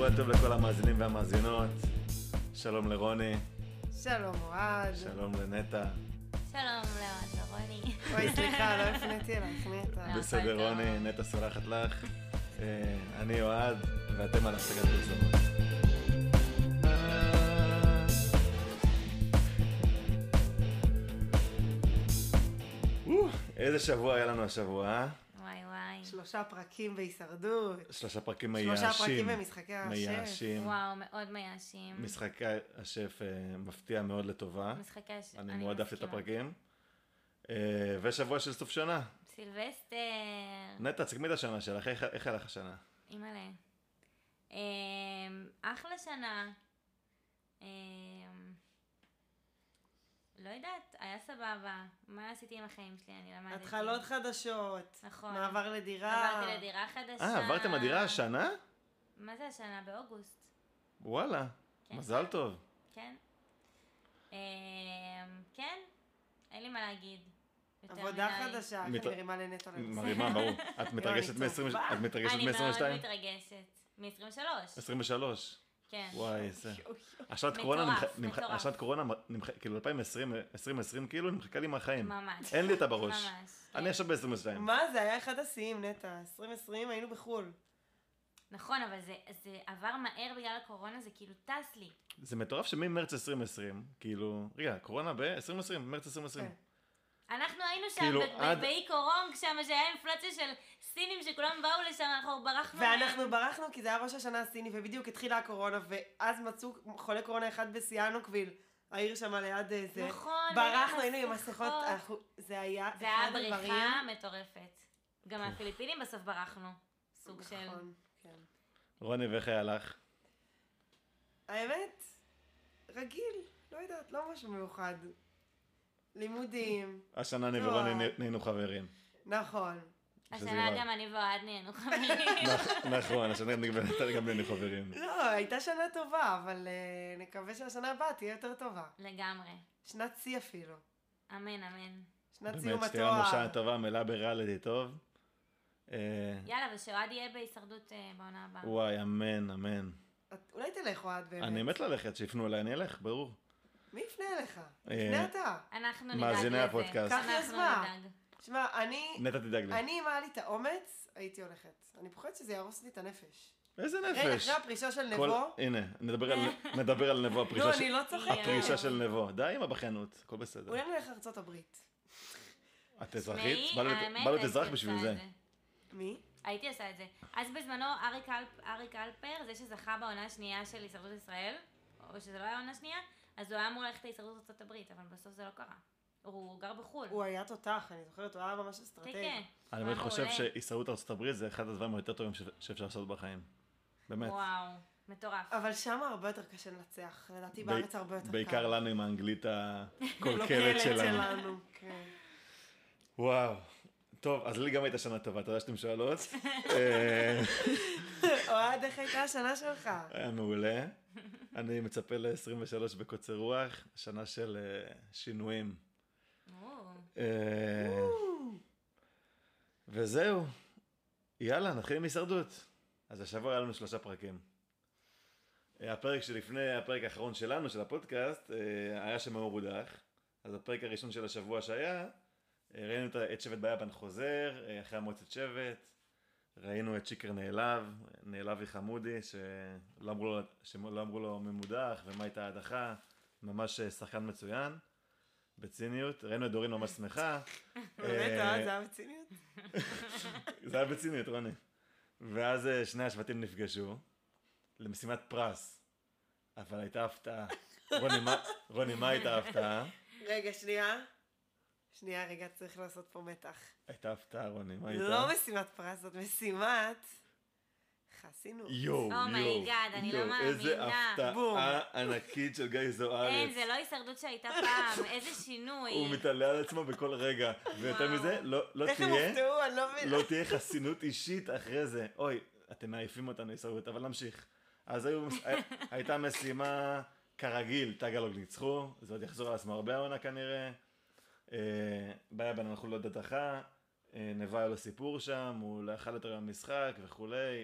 שבוע טוב לכל המאזינים והמאזינות. שלום לרוני. שלום אוהד. שלום לנטע. שלום לאוהד ורוני. אוי, סליחה, לא הפניתי אלייך, נטע. בסדר רוני, נטע סולחת לך. אני אוהד, ואתם על הפסקת פרסומות. איזה שבוע היה לנו השבוע, אה? וואי וואי. 3 פרקים בהישרדות. 3 פרקים מייאשים. 3 פרקים במשחקי השף. וואו, מאוד מייאשים. משחקי השף מפתיע מאוד לטובה. משחקי השף. אני מאוד אהבתי את הפרקים. ושבוע של סוף שנה. סילבסטר. נטע, תסכמי את השנה שלך, איך הלך השנה? אימא'לה. אחלה שנה. לא יודעת, היה סבבה. מה עשיתי עם החיים שלי? אני למדתי. התחלות חדשות. נכון. מעבר לדירה. עברתי לדירה חדשה. עברתם לדירה השנה? מה זה השנה? באוגוסט. וואלה, כן. מזל טוב. כן. כן, אין לי מה להגיד. עבודה חדשה, אני מרימה לנטו לנושא. מרימה, ברור. את מתרגשת מ-22? אני מאוד מתרגשת. מ-23. 23. כן. וואי, זה. השנת קורונה, כאילו 2020 כאילו, נמחקה לי מהחיים. ממש. אין לי אותה בראש. ממש. אני עכשיו ב-22. מה זה? היה אחד השיאים, נטע. 2020 היינו בחול. נכון, אבל זה עבר מהר בגלל הקורונה, זה כאילו טס לי. זה מטורף שממרץ 2020, כאילו, רגע, קורונה ב-2020, מרץ 2020. אנחנו היינו שם כאילו, באי קורונג, שם שהיה אינפלציה של סינים שכולם באו לשם, אנחנו ברחנו. ואנחנו ברחנו כי זה היה ראש השנה הסיני, ובדיוק התחילה הקורונה, ואז מצאו חולה קורונה אחד בסיאנוקוויל, העיר שם ליד זה. נכון. ברחנו, היינו עם מסכות, זה היה זה היה בריחה מטורפת. גם מהפיליפינים בסוף ברחנו. סוג של... נכון, כן. רוני, ואיך היה לך? האמת, רגיל, לא יודעת, לא משהו מיוחד. לימודים. השנה אני ורוני נהיינו חברים. נכון. השנה גם אני ואוהד נהיינו חברים. נכון, השנה גם נהיינו חברים. לא, הייתה שנה טובה, אבל נקווה שהשנה הבאה תהיה יותר טובה. לגמרי. שנת שיא אפילו. אמן, אמן. שנת סיום באמת, התואר. שתהיה לנו שנה טובה, מלאה בריאליטי טוב. יאללה, ושאוהד יהיה בהישרדות בעונה הבאה. וואי, אמן, אמן. אולי תלך אוהד באמת. אני מת ללכת, שיפנו אליי, אני אלך, ברור. מי יפנה אליך? יפנה אתה. אנחנו נדאג מאזיני לזה. הפודקאסט. קח אנחנו יוזמה. נדאג. תשמע, נטע תדאג לי. אני, אם היה לי את האומץ, הייתי הולכת. אני פוחדת שזה יהרוס לי את הנפש. איזה רגע, נפש. אחרי הפרישה של נבו. הנה, נדבר על נבו, לא, אני לא צוחקת. הפרישה של נבו. די עם הבחנות, הכל בסדר. אולי נלך לארצות הברית. את אזרחית? האמת, בא להיות הייתי אזרח עושה בשביל את זה. מי? הייתי עושה את זה. אז בזמנו אריק אלפר, זה שזכה בעונה השנייה של הישרדות ישראל, או שזה לא היה עונה שנייה, אז הוא היה אמור ללכת להישרדות ארצות הברית, אבל בסוף זה לא קרה. הוא גר בחול. הוא היה תותח, אני זוכרת, הוא היה ממש אסטרטגי. כן. אני באמת חושב שהישרדות ארצות הברית זה אחד הדברים היותר טובים שאפשר לעשות בחיים. באמת. וואו, מטורף. אבל שם הרבה יותר קשה לנצח. לדעתי בארץ הרבה יותר קל. בעיקר לנו עם האנגלית הקולקלת שלנו. כן. וואו. טוב, אז לי גם הייתה שנה טובה, תודה שאתם שואלות. אוהד, איך הייתה השנה שלך? היה מעולה. אני מצפה ל-23 בקוצר רוח, שנה של שינויים. וזהו. יאללה, נתחיל עם הישרדות. אז השבוע היה לנו 3 פרקים. הפרק שלפני הפרק האחרון שלנו, של הפודקאסט, היה שמאור הודח. אז הפרק הראשון של השבוע שהיה, ראינו את שבט ביאבן חוזר, אחרי המועצת שבט. ראינו את שיקר נעלב וחמודי, שלא אמרו לו ממודח, ומה הייתה ההדחה. ממש שחקן מצוין, בציניות. ראינו את דורין ממש שמחה. באמת, זה היה בציניות? זה היה בציניות, רוני. ואז שני השבטים נפגשו למשימת פרס. אבל הייתה הפתעה. רוני, מה הייתה הפתעה? רגע, שנייה, רגע, צריך לעשות פה מתח. הייתה הפתעה, רוני, מה הייתה? לא משימת פרס, זאת משימת חסינות. אומייגאד, אני לא מאמינה. איזה הפתעה ענקית של גיא זוארץ. אין, זה לא הישרדות שהייתה פעם, איזה שינוי. הוא מתעלה על עצמו בכל רגע. ויותר מזה, איך הם הופתעו, אני לא מבינה. לא תהיה חסינות אישית אחרי זה. אוי, אתם מעיפים אותנו הישרדות, אבל נמשיך. אז הייתה משימה כרגיל, טאגלוג ניצחו, זה עוד יחזור על עצמו הרבה העונה כנראה. ביאבן אנחנו לא דתחה, נבע לו סיפור שם, הוא לאכל יותר במשחק וכולי.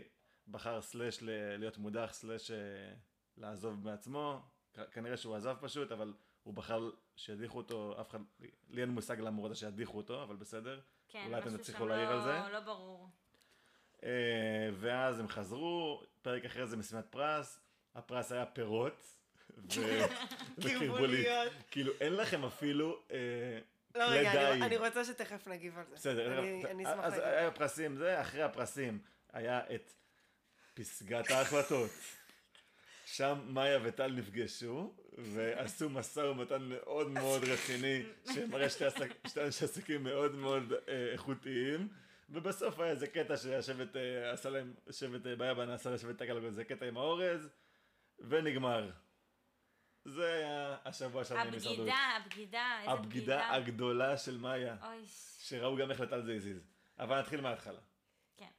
בחר סלש להיות מודח, סלש לעזוב בעצמו. כנראה שהוא עזב פשוט, אבל הוא בחר שידיחו אותו, אף אחד, לי אין מושג למה הוא רוצה שידיחו אותו, אבל בסדר. כן, אולי אתם משהו תצליחו שם להעיר על זה. לא ברור. ואז הם חזרו, פרק אחרי זה משימת פרס, הפרס היה פירות. קרבוליות. כאילו אין לכם אפילו לא, רגע, אני רוצה שתכף נגיב על זה. בסדר, אני אשמח אז להגיב. היה פרסים זה, אחרי הפרסים היה את פסגת ההחלטות. שם מאיה וטל נפגשו, ועשו מסע ומתן מאוד מאוד רציני, שמראה שתי אנשי עסקים מאוד מאוד איכותיים, ובסוף היה איזה קטע שהשבט עשה להם, שבט ביאבן עשה לשבט תקל, איזה קטע עם האורז, ונגמר. זה היה השבוע שלנו בהישרדות. הבגידה, איזה הבגידה הגדולה של מאיה, אוי. שראו גם איך לטל זה הזיז. אבל נתחיל מההתחלה. כן.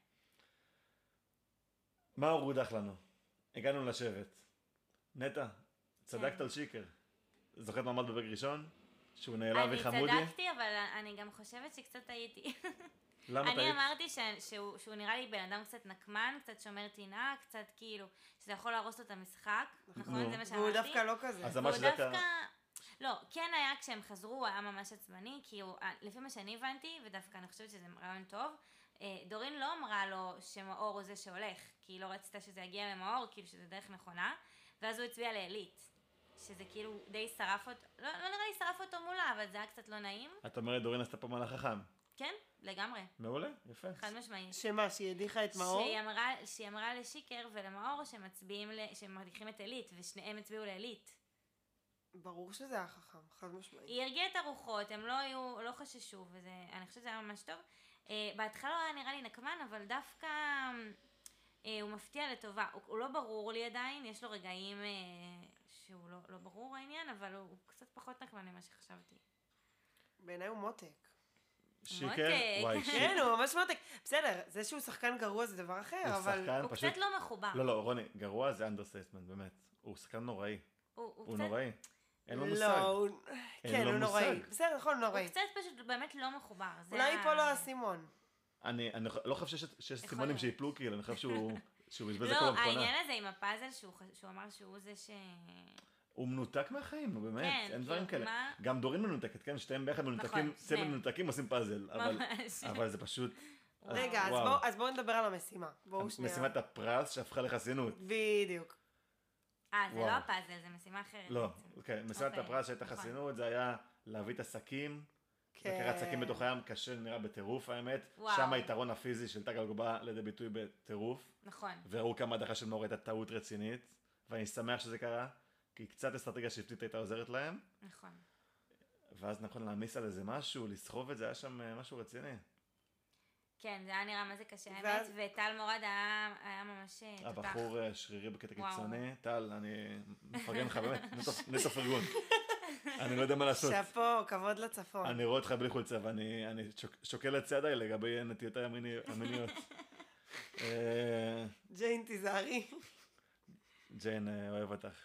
מה הוא הודח לנו? הגענו לשבט. נטע, צדקת על שיקר. זוכרת מה אמרת בפרק ראשון? שהוא נעלב וחמודי? אני צדקתי, אבל אני גם חושבת שקצת טעיתי. למה טעית? אני אמרתי שהוא נראה לי בן אדם קצת נקמן, קצת שומר טינה, קצת כאילו, שזה יכול להרוס לו את המשחק, נכון? זה מה שאמרתי. והוא דווקא לא כזה. אז אמרת שדווקא... לא, כן היה כשהם חזרו, הוא היה ממש עצבני, כי לפי מה שאני הבנתי, ודווקא אני חושבת שזה רעיון טוב, דורין לא אמרה לו שמאור הוא זה שהולך, כי היא לא רצתה שזה יגיע למאור, כאילו שזה דרך נכונה, ואז הוא הצביע לעילית, שזה כאילו די שרף אותו, לא נראה לי שרף אותו מולה, אבל זה היה קצת לא נעים. את אומרת דורין עשתה פה מהלך חכם. כן, לגמרי. מעולה, יפה. חד משמעית. שמה, שהיא הדיחה את מאור? שהיא אמרה לשיקר ולמאור שהם מדיחים את עילית, ושניהם הצביעו לעילית. ברור שזה היה חכם, חד משמעית. היא הרגיעה את הרוחות, הם לא חששו, אני חושבת שזה היה ממש טוב. בהתחלה הוא היה נראה לי נקמן, אבל דווקא הוא מפתיע לטובה. הוא לא ברור לי עדיין, יש לו רגעים שהוא לא ברור העניין, אבל הוא קצת פחות נקמן ממה שחשבתי. בעיניי הוא מותק. שיקר? וואי, כן, הוא ממש מותק. בסדר, זה שהוא שחקן גרוע זה דבר אחר, אבל... הוא קצת לא מחובר. לא, רוני, גרוע זה אנדרסטייטמנט, באמת. הוא שחקן נוראי. הוא נוראי. אין לו מושג. לא, כן, הוא נוראי. בסדר, נכון, נוראי. הוא קצת פשוט באמת לא מחובר. אולי פה לא הסימון. אני לא חושב שיש סימונים שיפלו, כאילו, אני חושב שהוא בזבז הכל לא, במכונה. העניין הזה עם הפאזל שהוא אמר שהוא זה ש... הוא מנותק מהחיים, נו באמת, אין דברים כאלה. גם דורין מנותקת, כן? שתיהם ביחד מנותקים, צמד מנותקים עושים פאזל. אבל זה פשוט... רגע, אז בואו נדבר על המשימה. בואו שנייה. משימת הפרס שהפכה לחסינות. בדיוק. זה לא הפאזל, זה משימה אחרת. לא, אוקיי. משימת הפרס שהייתה חסינות, זה היה להביא את עסקים. כן. לקחת עסקים בתוך הים קשה נראה בטירוף, האמת. שם היתרון הפיזי של טג אלגובה לידי ביטוי בטירוף. נכון. וראו כמה הדחה של מאור הייתה טעות רצינית. ואני שמח שזה קרה. כי קצת אסטרטגיה שבטית הייתה עוזרת להם. נכון. ואז נכון להעמיס על איזה משהו, לסחוב את זה, היה שם משהו רציני. כן, זה היה נראה מה זה קשה, האמת, וטל מורד היה ממש תותח. הבחור שרירי בקטע קיצוני. טל, אני מפרגן לך, באמת, נטו פרגון. אני לא יודע מה לעשות. שאפו, כבוד לצפון. אני רואה אותך בלי חולצה, ואני שוקל את צעדיי לגבי נטיותיי המיניות. ג'יין, תיזהרי. ג'יין, אוהב אותך.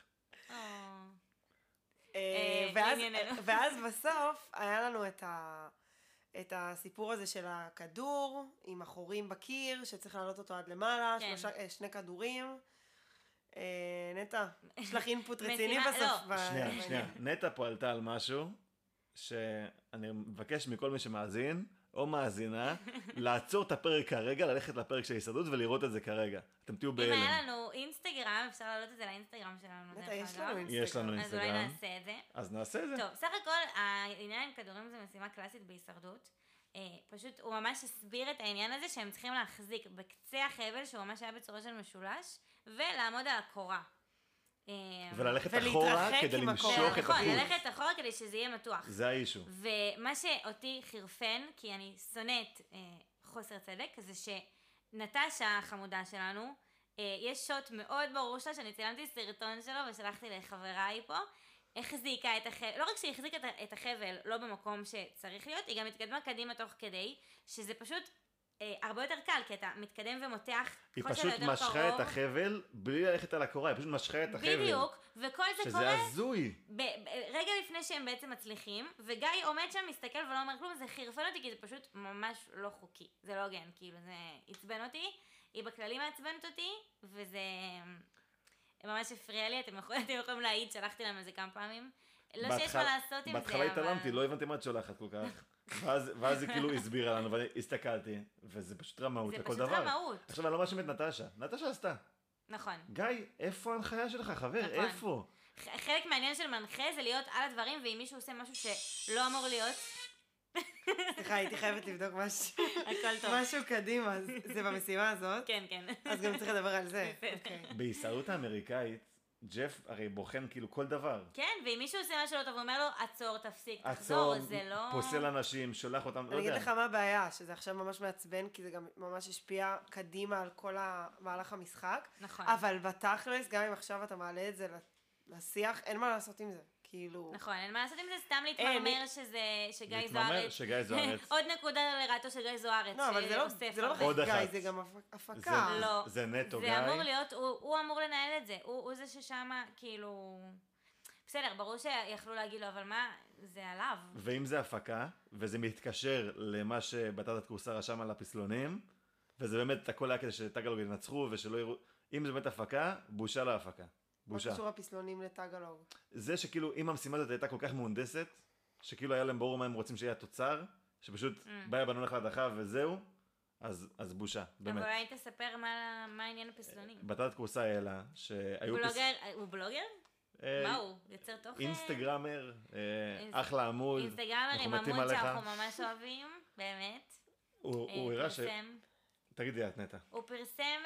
ואז בסוף היה לנו את הסיפור הזה של הכדור עם החורים בקיר שצריך להעלות אותו עד למעלה, 2 כדורים. נטע, יש לך אינפוט רציני בסוף. שנייה, נטע פה עלתה על משהו שאני מבקש מכל מי שמאזין או מאזינה לעצור את הפרק כרגע, ללכת לפרק של ההישרדות ולראות את זה כרגע. אתם תהיו בהלם. אם היה לנו אינסטגרם, אפשר להעלות את זה לאינסטגרם שלנו. נטע, יש לנו אינסטגרם. יש לנו אינסטגרם. אז אולי נעשה את זה. אז נעשה את זה. טוב, סך הכל העניין עם כדורים זה משימה קלאסית בהישרדות. פשוט הוא ממש הסביר את העניין הזה שהם צריכים להחזיק בקצה החבל שהוא ממש היה בצורה של משולש ולעמוד על הקורה. וללכת אחורה כדי למשוך את החוט. נכון, ללכת אחורה כדי שזה יהיה מתוח. זה האישו. ומה שאותי חירפן, כי אני שונאת חוסר צדק, זה שנטשה החמודה שלנו, יש שוט מאוד ברור שלה, שאני צילמתי סרטון שלו ושלחתי לחבריי פה, החזיקה את החבל, לא רק שהיא החזיקה את החבל לא במקום שצריך להיות, היא גם התקדמה קדימה תוך כדי, שזה פשוט הרבה יותר קל, כי אתה מתקדם ומותח, היא פשוט משכה את החבל בלי ללכת על הקורה, היא פשוט משכה את החבל. בדיוק, וכל זה קורה... שזה הזוי. רגע לפני שהם בעצם מצליחים, וגיא עומד שם, מסתכל ולא אומר כלום, זה חירפן אותי, כי זה פשוט ממש לא חוקי. זה לא הוגן, כאילו, זה עצבן אותי. היא בכללי מעצבנת אותי, וזה ממש הפריע לי, אתם יכולים להעיד, שלחתי להם על זה כמה פעמים. לא שיש מה לעשות עם זה, בהתחלה התעלמתי, לא הבנתי מה את שולחת כל כך. ואז היא כאילו הסבירה לנו, והסתכלתי, וזה פשוט רמאות לכל דבר. זה פשוט רמאות. עכשיו, אני לא מאשים את נטשה. נטשה עשתה. נכון. גיא, איפה ההנחיה שלך, חבר? נכון. איפה? חלק מהעניין של מנחה זה להיות על הדברים, ואם מישהו עושה משהו שלא אמור להיות... סליחה, הייתי חייבת לבדוק הכל טוב. משהו קדימה, זה במשימה הזאת. כן, כן. אז גם צריך לדבר על זה. אוקיי. בהישרדות האמריקאית, ג'ף הרי בוחן כאילו כל דבר. כן, ואם מישהו עושה משהו לא טוב, הוא אומר לו, עצור, תפסיק, תחזור, זה לא... פוסל אנשים, שולח אותם, לא אני אגיד יודע. לך מה הבעיה, שזה עכשיו ממש מעצבן, כי זה גם ממש השפיע קדימה על כל המהלך המשחק. נכון. אבל בתכלס, גם אם עכשיו אתה מעלה את זה לשיח, אין מה לעשות עם זה. כאילו... נכון, אין מה לעשות עם זה, סתם להתמרמר שגיא להתמרמר זוארץ. שגיא זוארץ. עוד נקודה לרעתו של גיא זוארץ. לא, אבל זה לא עוד בכלל אחת. גיא, זה גם הפקה. לא. זה נטו גיא. זה אמור להיות, הוא אמור לנהל את זה. הוא זה ששמה, כאילו... בסדר, ברור שיכלו להגיד לו, אבל מה, זה עליו. ואם זה הפקה, וזה מתקשר למה שבטטת כורסה רשם על הפסלונים, וזה באמת הכל היה כדי שטאגלוג ינצחו ושלא יראו... אם זה באמת הפקה, בושה להפקה. בושה. מה קשור הפסלונים לטאגלוג? זה שכאילו אם המשימה הזאת הייתה כל כך מהונדסת, שכאילו היה להם ברור מה הם רוצים שיהיה התוצר, שפשוט באיה בנו לך להדחה וזהו, אז בושה, באמת. אבל אולי תספר מה העניין הפסלונים. בטטת כורסה העלה, שהיו... הוא בלוגר? מה הוא? יוצר תוכן? אינסטגרמר, אחלה עמוד, אינסטגרמר אנחנו עם מתים עמוד עליך. שאנחנו ממש אוהבים, באמת. הוא הראה ש... פרסם. תגידי את נטע. הוא פרסם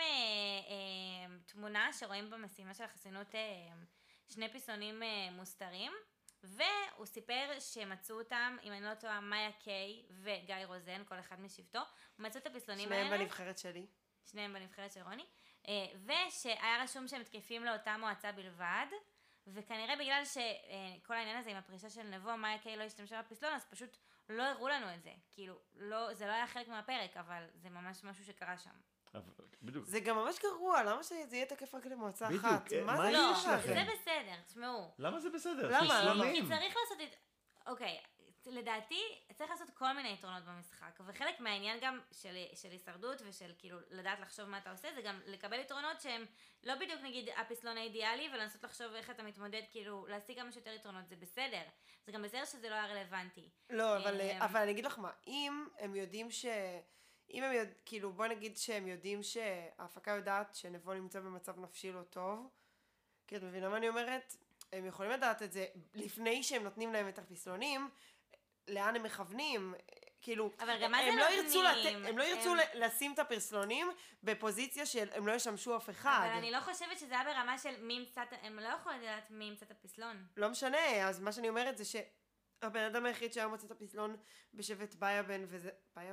תמונה שרואים במשימה של החסינות שני פסלונים מוסתרים, והוא סיפר שמצאו אותם, אם אני לא טועה, מאיה קיי וגיא רוזן, כל אחד משבטו, מצאו את הפסלונים האלה. שניהם בנבחרת שלי. שניהם בנבחרת של רוני, ושהיה רשום שהם תקפים לאותה מועצה בלבד, וכנראה בגלל שכל העניין הזה עם הפרישה של נבו, מאיה קיי לא השתמשה בפסלון, אז פשוט לא הראו לנו את זה. כאילו, זה לא היה חלק מהפרק, אבל זה ממש משהו שקרה שם. בדיוק. זה גם ממש גרוע, למה שזה יהיה תקף רק למועצה בדיוק, אחת? מה זה יש לא, לכם? זה בסדר, תשמעו. למה זה בסדר? למה? פסלונים. כי צריך לעשות את... אוקיי, לדעתי צריך לעשות כל מיני יתרונות במשחק, וחלק מהעניין גם של הישרדות ושל כאילו לדעת לחשוב מה אתה עושה, זה גם לקבל יתרונות שהם לא בדיוק נגיד הפסלון האידיאלי, ולנסות לחשוב איך אתה מתמודד, כאילו להשיג כמה שיותר יתרונות, זה בסדר. זה גם בסדר שזה לא היה רלוונטי. לא, אבל אני אגיד לך מה, אם הם יודעים כאילו בוא נגיד שהם יודעים שההפקה יודעת שנבו נמצא במצב נפשי לא טוב, כי את מבינה מה אני אומרת? הם יכולים לדעת את זה לפני שהם נותנים להם את הפסלונים, לאן הם מכוונים, כאילו, אבל גם מה זה נותנים? הם לא ירצו לשים את הפסלונים בפוזיציה שהם לא ישמשו אף אחד. אבל אני לא חושבת שזה היה ברמה של מי ימצא, הם לא יכולים לדעת מי ימצא את הפסלון. לא משנה, אז מה שאני אומרת זה שהבן אדם היחיד שהיה מוצא את הפסלון בשבט ביאבן, וזה...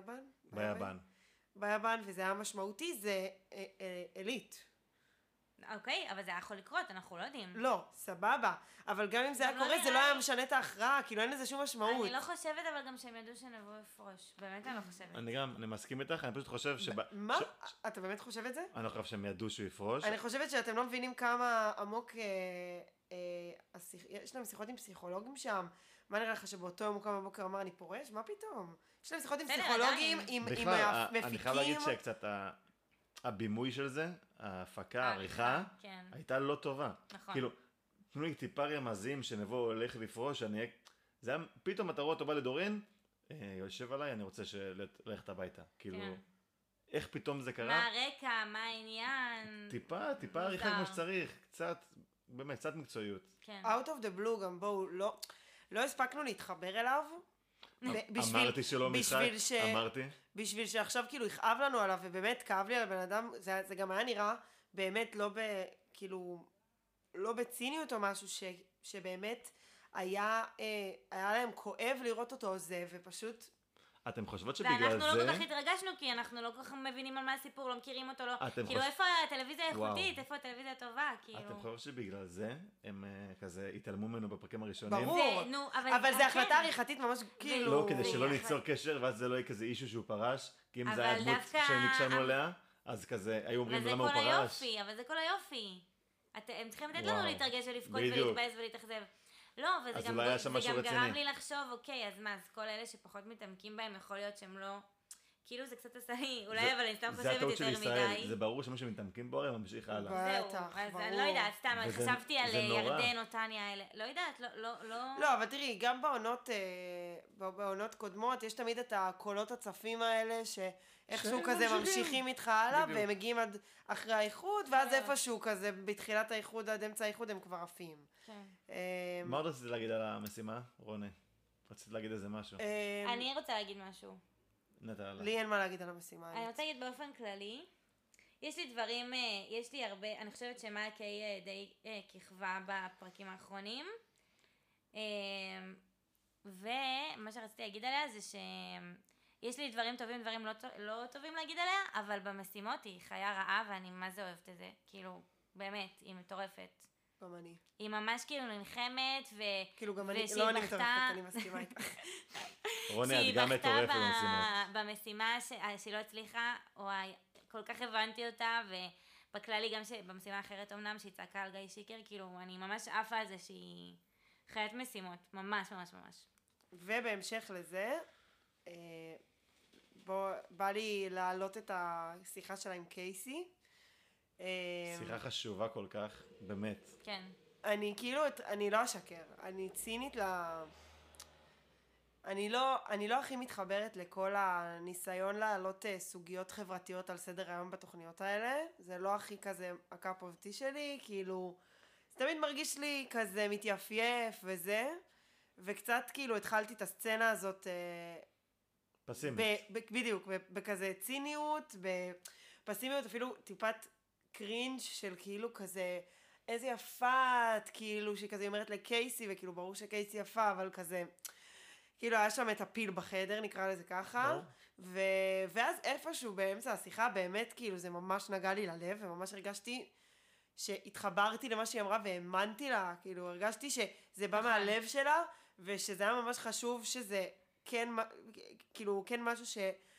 ביאבן, וזה היה משמעותי, זה אלית. אוקיי, אבל זה היה יכול לקרות, אנחנו לא יודעים. לא, סבבה. אבל גם אם זה היה קורה, זה לא היה משנה את ההכרעה, כאילו אין לזה שום משמעות. אני לא חושבת אבל גם שהם ידעו שנבוא לפרוש. באמת אני לא חושבת. אני מסכים איתך, אני פשוט חושב מה? אתה באמת חושב את זה? אני לא חושב שהם ידעו שהוא יפרוש. אני חושבת שאתם לא מבינים כמה עמוק... יש להם שיחות עם פסיכולוגים שם. מה נראה לך שבאותו יום הוא קם בבוקר אמר אני פורש? מה פתאום? יש להם שיחות עם פסיכולוגים, עם המפיקים. בכלל, אני חייב להגיד שקצת הבימוי של זה, ההפקה, העריכה, הייתה לא טובה. נכון. כאילו, תנו לי טיפה רמזים שנבוא הולך לפרוש, זה היה, פתאום אתה רואה אותו בא לדורין, יושב עליי, אני רוצה ללכת הביתה. כאילו, איך פתאום זה קרה? מה הרקע, מה העניין? טיפה עריכה כמו שצריך, קצת, באמת, קצת מקצועיות. כן. Out of the blue גם בואו, לא הספקנו להתחבר אליו. אמרתי שלא משחק, אמרתי. בשביל שעכשיו כאילו יכאב לנו עליו, ובאמת כאב לי על הבן אדם, זה גם היה נראה באמת כאילו, לא בציניות או משהו, שבאמת היה להם כואב לראות אותו עוזב, ופשוט... אתם חושבות שבגלל זה... ואנחנו לא כל כך התרגשנו, כי אנחנו לא כל כך מבינים על מה הסיפור, לא מכירים אותו, לא... כאילו איפה הטלוויזיה האיכותית, איפה הטלוויזיה הטובה, כאילו... אתם חושבות שבגלל זה הם כזה התעלמו ממנו בפרקים הראשונים? ברור, אבל זה החלטה עריכתית ממש כאילו... לא, כדי שלא ליצור קשר, ואז זה לא יהיה כזה אישו שהוא פרש, כי אם זה היה דמות שנקשרנו עליה, אז כזה היו אומרים למה הוא פרש. אבל זה כל היופי. הם צריכים לתת לנו להתרגש ולבכות ולהתבאס ולהתאכזב. לא, וזה גם גרם לי לחשוב, אוקיי, אז מה, אז כל אלה שפחות מתעמקים בהם, יכול להיות שהם לא כאילו זה קצת עשה לי, אולי אבל אני סתם זה חושבת הטעות של יותר ישראל, מדי. זה ברור שמי שמתעמקים בו, הם ממשיך הלאה. זהו, בטח, אז אני ברור. לא יודעת, סתם, וזה- חשבתי על זה נורא. ירדן או טניה האלה, לא יודעת, לא. לא, אבל תראי, גם בעונות קודמות, יש תמיד את הקולות הצפים האלה, שאיכשהו שהם כזה ממשיכים. ממשיכים איתך הלאה, בדיוק. והם מגיעים עד אחרי האיחוד, ואז כן. איפשהו כזה, בתחילת האיחוד עד אמצע האיחוד, הם כבר עפים. כן. מה עוד רצית להגיד על המשימה, רוני? רצית להגיד איזה משהו? אני רוצה להגיד משהו. נטע, הלאה. לי אין מה להגיד על המשימה. אני רוצה להגיד באופן כללי, יש לי דברים, יש לי הרבה, אני חושבת שמאיה קיי די כיכבה בפרקים האחרונים, ומה שרציתי להגיד עליה זה שיש לי דברים טובים, דברים לא טובים להגיד עליה, אבל במשימות היא חיה רעה ואני מה זה אוהבת את זה, כאילו, באמת, היא מטורפת. גם אני. היא ממש כאילו נלחמת כאילו גם אני, ושהיא לא אני בכתה- מטורפת, אני מסכימה איתך. רוני, את גם מטורפת במשימות. במשימה שהיא לא הצליחה, וואי, כל כך הבנתי אותה, ובכללי גם במשימה האחרת אמנם, שהיא צעקה על גיא שיקר, כאילו, אני ממש עפה על זה שהיא חיית משימות, ממש ממש ממש. ובהמשך לזה, בא לי להעלות את השיחה שלה עם קייסי. שיחה חשובה כל כך, באמת. כן. אני כאילו, אני לא אשקר, אני צינית אני לא הכי מתחברת לכל הניסיון להעלות סוגיות חברתיות על סדר היום בתוכניות האלה, זה לא הכי כזה הקאפ אוף טי שלי, כאילו, זה תמיד מרגיש לי כזה מתייפייף וזה, וקצת כאילו התחלתי את הסצנה הזאת, פסימית. בדיוק, בכזה ציניות, בפסימיות, אפילו טיפת קרינג' של כאילו כזה, איזה יפה את, כאילו, שהיא כזה אומרת לקייסי, וכאילו ברור שקייסי יפה, אבל כזה, כאילו היה שם את הפיל בחדר, נקרא לזה ככה, ואז איפשהו באמצע השיחה, באמת כאילו זה ממש נגע לי ללב, וממש הרגשתי שהתחברתי למה שהיא אמרה, והאמנתי לה, כאילו הרגשתי שזה בא מהלב שלה, ושזה היה ממש חשוב שזה כן, כאילו כן משהו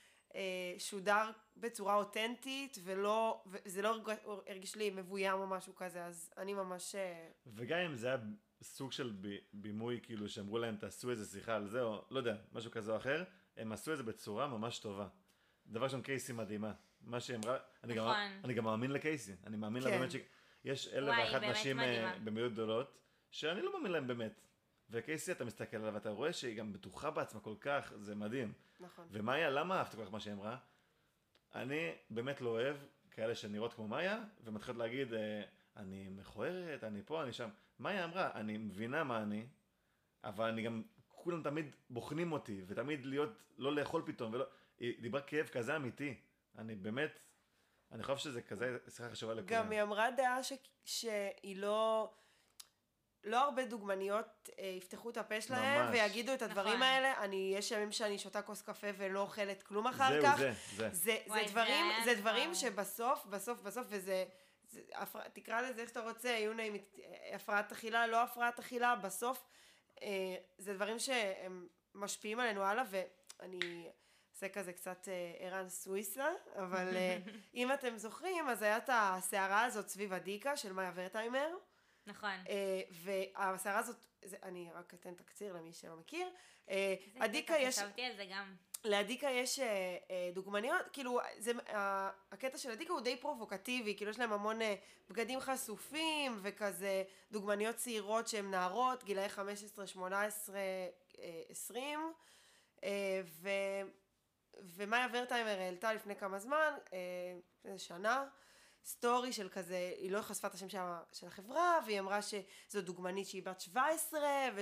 שודר בצורה אותנטית, וזה לא הרגיש לי מבוים או משהו כזה, אז אני ממש... וגם אם זה היה סוג של בימוי, כאילו שאמרו להם תעשו איזה שיחה על זה, או לא יודע, משהו כזה או אחר, הם עשו את זה בצורה ממש טובה. דבר שם קייסי מדהימה. מה שהיא אמרה, אני גם מאמין לקייסי, אני מאמין לה באמת שיש 1,001 נשים במילות גדולות, שאני לא מאמין להם באמת. וקייסי אתה מסתכל עליו ואתה רואה שהיא גם בטוחה בעצמה כל כך, זה מדהים. נכון. ומאיה, למה אהבת כל כך מה שהיא אמרה? אני באמת לא אוהב כאלה שנראות כמו מאיה, ומתחילות להגיד, אני מכוערת, אני פה, אני שם. מאיה אמרה, אני מבינה מה אני, אבל אני גם, כולם תמיד בוחנים אותי, ותמיד לא לאכול פתאום, היא דיברה כאב כזה אמיתי. אני באמת, אני חושב שזה כזה שיחה חשובה לכולם. גם היא אמרה דעה שהיא לא הרבה דוגמניות יפתחו את הפה שלהם ויגידו את הדברים האלה. יש ימים שאני שותה כוס קפה ולא אוכלת כלום אחר כך. זה דברים שבסוף, וזה, תקרא לזה איך שאתה רוצה, הפרעת אכילה, לא הפרעת אכילה, בסוף זה דברים שהם משפיעים עלינו הלאה, ואני עושה כזה קצת ערן סוויסה, אבל אם אתם זוכרים, אז היה את הסערה הזאת סביב הדיקה של מאיה ורטהיימר. נכון. והסערה הזאת, אני רק אתן תקציר למי שלא מכיר, הדיקה יש... חשבתי על זה גם. להדיקה יש דוגמניות, כאילו הקטע של הדיקה הוא די פרובוקטיבי, כאילו יש להם המון בגדים חשופים וכזה דוגמניות צעירות שהן נערות, גילאי 15, 18, 20, ומאיה ורטהיימר העלתה לפני כמה זמן, לפני שנה, סטורי של כזה, היא לא חשפה את השם של החברה, והיא אמרה שזו דוגמנית שהיא בת 17,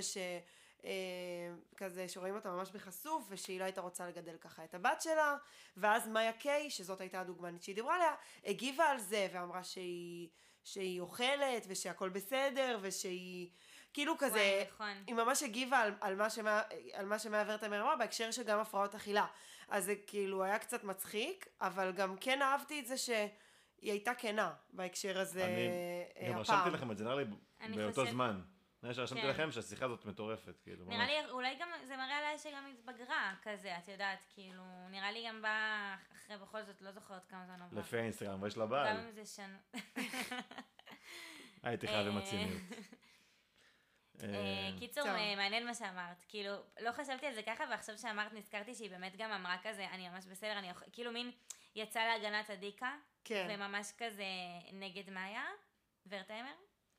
כזה שרואים אותה ממש בחשוף, ושהיא לא הייתה רוצה לגדל ככה את הבת שלה, ואז מאיה קיי, שזאת הייתה הדוגמנית שהיא דיברה עליה, הגיבה על זה, ואמרה שהיא אוכלת, ושהכל בסדר, ושהיא כאילו כזה, היא ממש הגיבה על מה שמאיה ורטהיימר אמרה, בהקשר שגם הפרעות אכילה. אז זה כאילו היה קצת מצחיק, אבל גם כן אהבתי את זה שהיא הייתה כנה בהקשר הזה הפעם. אני גם רשמתי לכם את זה, נראה לי באותו זמן. נראה שרשמתי לכם שהשיחה הזאת מטורפת, כאילו. נראה לי, אולי גם, זה מראה עליי שגם התבגרה כזה, את יודעת, כאילו, נראה לי גם בא אחרי בכל זאת, לא זוכרת כמה זמן עבר. לפי האינסטגרם, ויש לה בעל. גם אם זה שנה. הייתי חייב עם הציניות. קיצור, מעניין מה שאמרת. כאילו, לא חשבתי על זה ככה, ועכשיו שאמרת נזכרתי שהיא באמת גם אמרה כזה, אני ממש בסדר, כאילו מין יצאה להגנת הדיקה, וממש כזה נגד מאיה, ורטהיימר.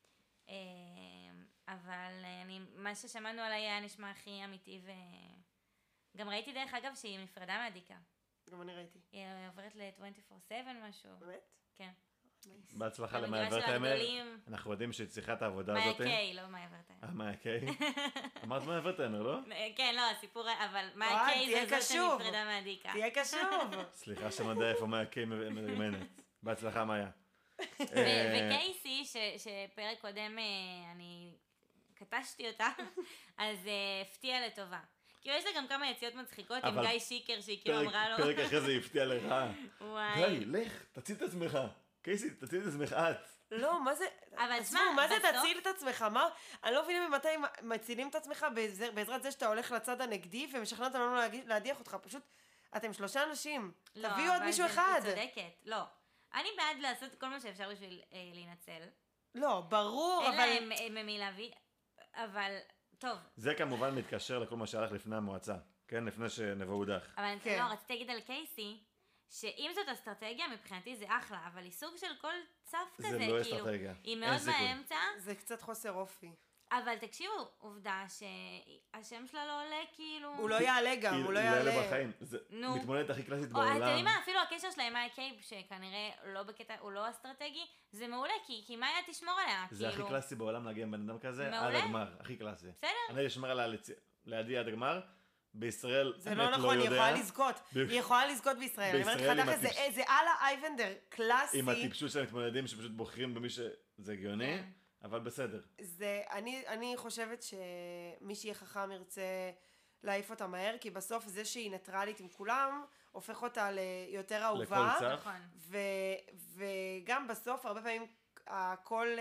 אבל מה ששמענו עליי היה נשמע הכי אמיתי, וגם ראיתי דרך אגב שהיא נפרדה מהדיקה. גם אני ראיתי. היא עוברת ל-24/7 משהו. באמת? כן. בהצלחה למאיה ורטהיימר. אנחנו יודעים שהיא צריכה את העבודה הזאת. מאיה קיי, לא מאיה ורטהיימר. מאיה קיי? אמרת מאיה ורטהיימר, לא? כן, לא, הסיפור, אבל מאיה קיי זה זאת שנפרדה מהדיקה. תהיה קשוב. סליחה שמדע איפה מאיה קיי מדמנת. בהצלחה מאיה. וקייסי, שפרק קודם אני קטשתי אותה, אז הפתיעה לטובה. כאילו יש לה גם כמה יציאות מצחיקות עם גיא שיקר שהיא כאילו אמרה לו. פרק אחרי זה הפתיע לרעה. גיא, לך, תציל את עצמך. קייסי, תציל את עצמך את. לא, מה זה? אבל תשמע, מה זה תציל את עצמך? מה? אני לא מבינה ממתי מצילים את עצמך בעזרת זה שאתה הולך לצד הנגדי ומשכנע אותנו להדיח אותך. פשוט, אתם 3 אנשים. תביאו עוד מישהו אחד. לא, אבל היא צודקת. לא. אני בעד לעשות כל מה שאפשר בשביל להינצל. לא, ברור, אבל... אין להם ממי להביא, אבל... טוב. זה כמובן מתקשר לכל מה שהלך לפני המועצה, כן? לפני שנבו הודח. אבל לא, רציתי להגיד על קייסי, שאם זאת אסטרטגיה, מבחינתי זה אחלה, אבל היא סוג של כל צף כזה, זה לא אסטרטגיה. היא מאוד באמצע. זה קצת חוסר אופי. אבל תקשיבו, עובדה שהשם שלה לא עולה כאילו... הוא לא יעלה גם, הוא לא יעלה. היא לא יעלה בחיים. זה מתמודדת הכי קלאסית בעולם. אתם יודעים מה, אפילו הקשר שלה עם מאיה קיי, שכנראה לא בקטע, הוא לא אסטרטגי, זה מעולה, כי מאיה תשמור עליה. זה הכי קלאסי בעולם להגיע עם בן אדם כזה, עד הגמר, הכי קלאסי. בסדר. אני אשמר עליה לידי עד הגמר, בישראל זה לא נכון, היא יכולה לזכות. היא יכולה לזכות בישראל. בישראל עם הטיפשות. זה אללה אייבנדר, קלאסי. עם הטיפשות של המתמודדים שפשוט בוחרים במי שזה הגיוני. אבל בסדר. אני חושבת שמי שיהיה חכם ירצה להעיף אותה מהר, כי בסוף זה שהיא ניטרלית עם כולם, הופך אותה ליותר אהובה. לכל צף. וגם בסוף, הרבה פעמים, הקול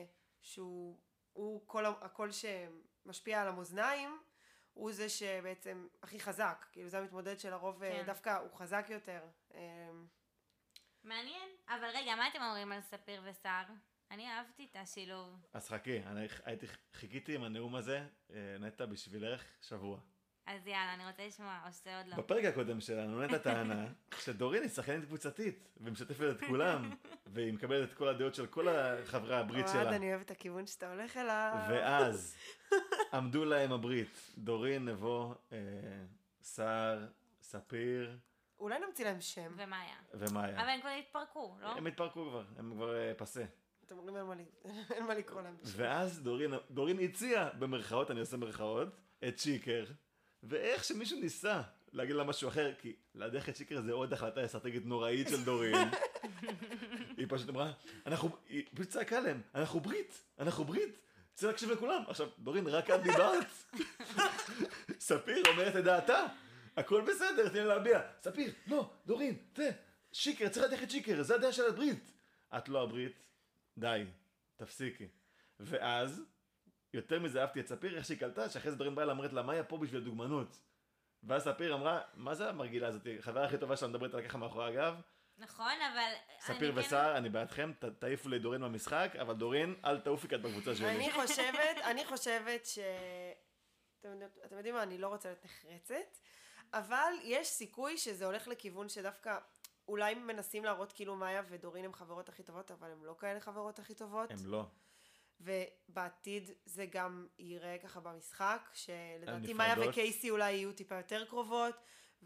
הקול שמשפיע על המאזניים, הוא זה שבעצם הכי חזק. כאילו זה המתמודד של הרוב, דווקא הוא חזק יותר. מעניין. אבל רגע, מה אתם אומרים על ספיר וסער? אני אהבתי את השילוב. אז חכי, חיכיתי עם הנאום הזה, נטע בשבילך שבוע. אז יאללה, אני רוצה לשמוע, או שזה עוד לא. בפרק הקודם שלנו נטע טענה שדורין היא שחקנית קבוצתית, ומשתפת את כולם, והיא מקבלת את כל הדעות של כל חברי הברית שלה. אוהד, אני אוהב את הכיוון שאתה הולך אליו. ואז עמדו להם הברית, דורין, נבו, סער, ספיר. אולי נמציא להם שם. ומאיה. אבל הם כבר התפרקו, לא? הם התפרקו כבר, הם כבר פסה. אתם אומרים אין מה לקרוא להם. ואז דורין הציעה, במרכאות, אני עושה מרכאות, את שיקר, ואיך שמישהו ניסה להגיד לה משהו אחר, כי להדיח את שיקר זה עוד החלטה אסטרטגית נוראית של דורין. היא פשוט אמרה, היא פשוט צעקה להם, אנחנו ברית, צריך להקשיב לכולם. עכשיו, דורין, רק את דיברת. ספיר אומרת את דעתה, הכל בסדר, תן להביע. ספיר, לא, דורין, שיקר, צריך להדיח את שיקר, זה הדעה של הברית. את לא הברית, די, תפסיקי. ואז, יותר מזה אהבתי את ספיר, איך שהיא קלטה, שאחרי זה דורין באה אמרת לה, מאיה פה בשביל דוגמנות. ואז ספיר אמרה, מה זה המרגילה הזאת? חברה הכי טובה שלה מדברת עליה ככה מאחורי הגב. נכון, אבל... ספיר וסער, אני בעדכם, תעיפו לדורין במשחק, אבל דורין, אל תעופי כאן בקבוצה שלי. אני חושבת ש... אתם יודעים מה, אני לא רוצה להיות נחרצת, אבל יש סיכוי שזה הולך לכיוון שדווקא... אולי מנסים להראות כאילו מאיה ודורין הם חברות הכי טובות, אבל הם לא כאלה חברות הכי טובות. הם לא. ובעתיד זה גם ייראה ככה במשחק, שלדעתי מאיה וקייסי אולי יהיו טיפה יותר קרובות,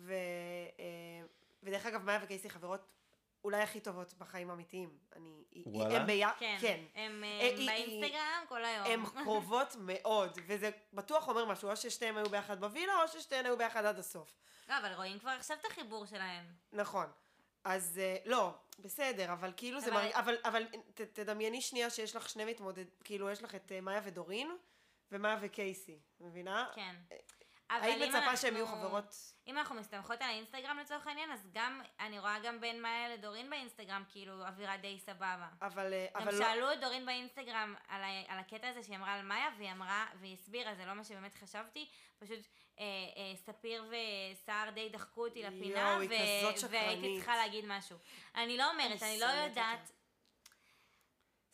ודרך אגב מאיה וקייסי חברות אולי הכי טובות בחיים אמיתיים. וואלה? כן. הם באינסטגרם כל היום. הם קרובות מאוד, וזה בטוח אומר משהו, או ששתיהם היו ביחד בווילה, או ששתיהם היו ביחד עד הסוף. לא, אבל רואים כבר עכשיו את החיבור שלהם. נכון. אז לא, בסדר, אבל כאילו זה מרגיש, אבל תדמייני שנייה שיש לך שני מתמודד, כאילו יש לך את מאיה ודורין, ומאיה וקייסי, מבינה? כן. היית מצפה שהם יהיו חברות? אם אנחנו מסתמכות על האינסטגרם לצורך העניין, אז גם, אני רואה גם בין מאיה לדורין באינסטגרם, כאילו אווירה די סבבה. גם שאלו את דורין באינסטגרם על הקטע הזה שהיא אמרה על מאיה, והיא הסבירה, זה לא מה שבאמת חשבתי, פשוט ספיר וסער די דחקו אותי לפינה, והייתי צריכה להגיד משהו. אני לא אומרת, אני לא יודעת...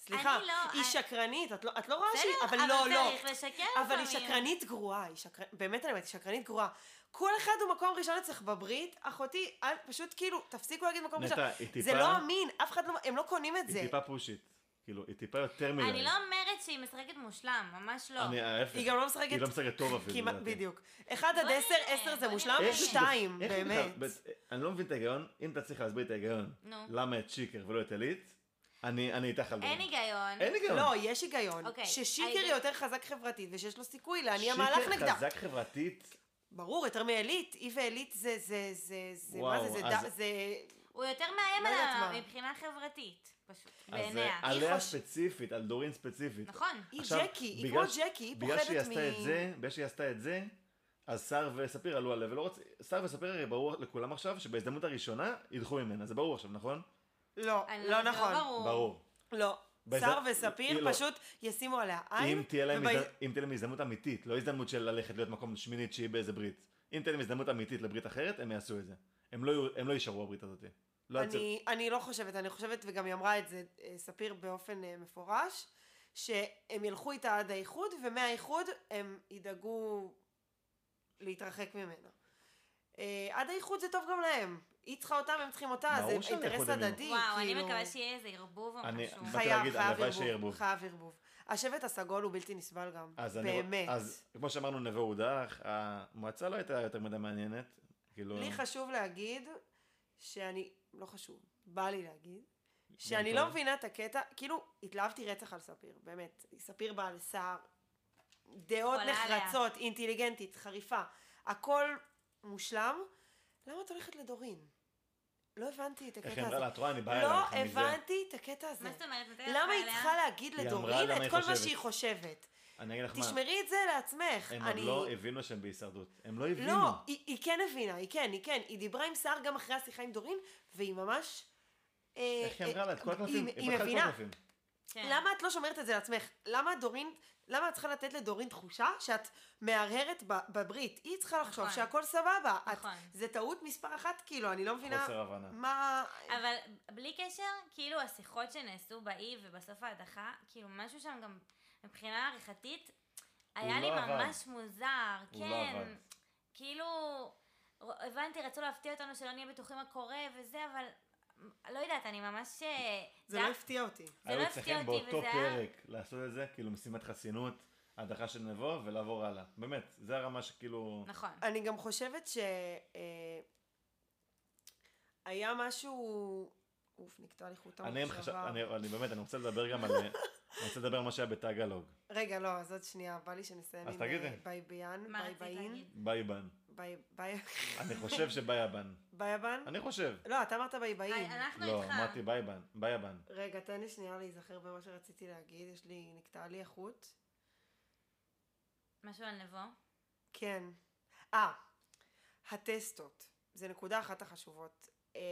סליחה, אני לא, היא שקרנית, את לא רואה שהיא, אבל בסדר, לא, אבל לא. צריך לשקר אבל היא לפעמים. שקרנית גרועה, באמת אני אומרת, היא שקרנית גרועה. כל אחד הוא מקום ראשון אצלך בברית, אחותי, פשוט כאילו, תפסיקו להגיד מקום ראשון. נטע, היא טיפה... זה לא אמין, אף אחד לא, הם לא קונים את זה. היא טיפה פושית. כאילו, היא טיפה יותר מדי. אני לא אומרת שהיא משחקת מושלם, ממש לא. ההפך. היא גם לא משחקת... היא לא משחקת טוב אפילו. כמעט, לדעתי. בדיוק. 1 עד 10, 10 זה בוא מושלם, נראה. 2, איך באמת. בכלל- אני לא מבין את ההיגיון, אם אתה צריך להסביר את ההיגיון, נו. למה את שיקר ולא את אלית, אני איתך על אין דברים. היגיון. אין היגיון. לא, יש היגיון. אוקיי, ששיקר ההיגיון- יותר חזק חברתית, ושיש לו סיכוי להניע מהלך נגדה. שיקר חזק חברתית, ברור, יותר מאלית. היא ואלית זה, וואו, מה זה, אז- זה... הוא יותר מאיים לא יודעת עליה מה. מבחינה חברתית, פשוט, אז בעיניה. עליה ספציפית, על דורין ספציפית. נכון. היא עכשיו, ג'קי, היא בגלל כמו ג'קי, היא בגלל שהיא פוחדת עשתה את זה, בגלל שהיא עשתה את זה, אז סער וספיר עלו עליה, ולא רוצים, סער וספיר הרי ברור לכולם עכשיו, שבהזדמנות הראשונה ידחו ממנה, זה ברור עכשיו, נכון? לא, אני לא זה נכון. ברור. ברור. לא. בהזד- שר היא וספיר לא. פשוט ישימו עליה עין. אם תהיה להם וב- אם תהיה להם הזדמנות אמיתית, לא הזדמנות של ללכת להיות מקום שמיני תשיעי באיזה ברית. אם תהיה להם הזדמנות אמיתית לברית אחרת, הם יעשו את זה. הם לא יישארו בברית הזאת. לא יצא- אני לא חושבת, אני חושבת, וגם היא אמרה את זה, ספיר באופן מפורש, שהם ילכו איתה עד האיחוד, ומהאיחוד הם ידאגו להתרחק ממנה. עד האיחוד זה טוב גם להם. היא צריכה אותם, הם צריכים אותה, ברור זה שהאיחוד אינטרס הם הדדי. וואו, אני כאילו. מקווה שיהיה איזה ערבוב או אני- משהו. באתי חייב, להגיד, חייב הלוואי שיהיה ערבוב, ערבוב. חייב ערבוב. השבט הסגול הוא בלתי נסבל גם, אז באמת. אז כמו שאמרנו, נווה הודח, המועצה לא הייתה יותר מדי מעניינת. כאילו... לי חשוב להגיד שאני, לא חשוב, בא לי להגיד, שאני טוב. לא מבינה את הקטע, כאילו התלהבתי רצח על ספיר, באמת, ספיר בעל שיער, דעות חולה עליה. נחרצות, אינטליגנטית, חריפה, הכל מושלם, למה את הולכת לדורין? לא הבנתי את איך הקטע היא אמרה הזה. לה, את רואה, אני באה לא אלייך מזה. הבנתי את הקטע הזה. מה זאת אומרת? מתי למה הלכה היא אליה? צריכה להגיד היא אמרה לדורין למה את היא כל מה חושבת. שהיא חושבת? אני אגיד לך מה, תשמרי את זה לעצמך. הם עוד לא הבינו שהם בהישרדות. הם לא הבינו. לא, היא כן הבינה, היא כן. היא דיברה עם סער גם אחרי השיחה עם דורין, והיא ממש... איך היא אמרה לה? את כל הקלפים. היא פתחה את כל מבינה. הקלפים. כן. למה את לא שומרת את זה לעצמך? למה את צריכה לתת לדורין תחושה שאת מהרהרת בברית? היא צריכה לחשוב נכון. שהכל סבבה. נכון. זה טעות מספר אחת, כאילו, אני לא מבינה... חוסר הבנה. מה... אבל בלי קשר, כאילו השיחות שנעשו באי ובסוף ההדחה, כאילו משהו שם גם מבחינה עריכתית, היה לי לא עבד. ממש מוזר, הוא לא כן, עבד. כאילו, הבנתי, רצו להפתיע אותנו שלא נהיה בטוחים מה קורה וזה, אבל לא יודעת, אני ממש... זה לא הפתיע אותי. זה לא היו הפתיע צריכים אותי, באותו וזה היה... פרק לעשות את זה, כאילו משימת חסינות, הדחה של נבו, ולעבור הלאה. באמת, זה הרמה שכאילו... נכון. אני גם חושבת היה משהו... אוף, נקטע לי חוט המחשבה. אני באמת, אני רוצה לדבר גם על... אני רוצה לדבר על מה שהיה בטאגלוג. רגע, לא, אז עוד שנייה, בא לי שנסיים אז עם תגידי. בייביאן, מה רצית בייבאין, להגיד? בייבן. אני חושב שבייבן. בייבן? אני חושב. לא, אתה אמרת בייבאין. אנחנו לא, איתך. אמרתי בייבן. בייבן. רגע, תן לי שנייה להיזכר במה שרציתי להגיד, נקטע לי החוט. משהו על נבו? כן. הטסטות. זה נקודה אחת החשובות.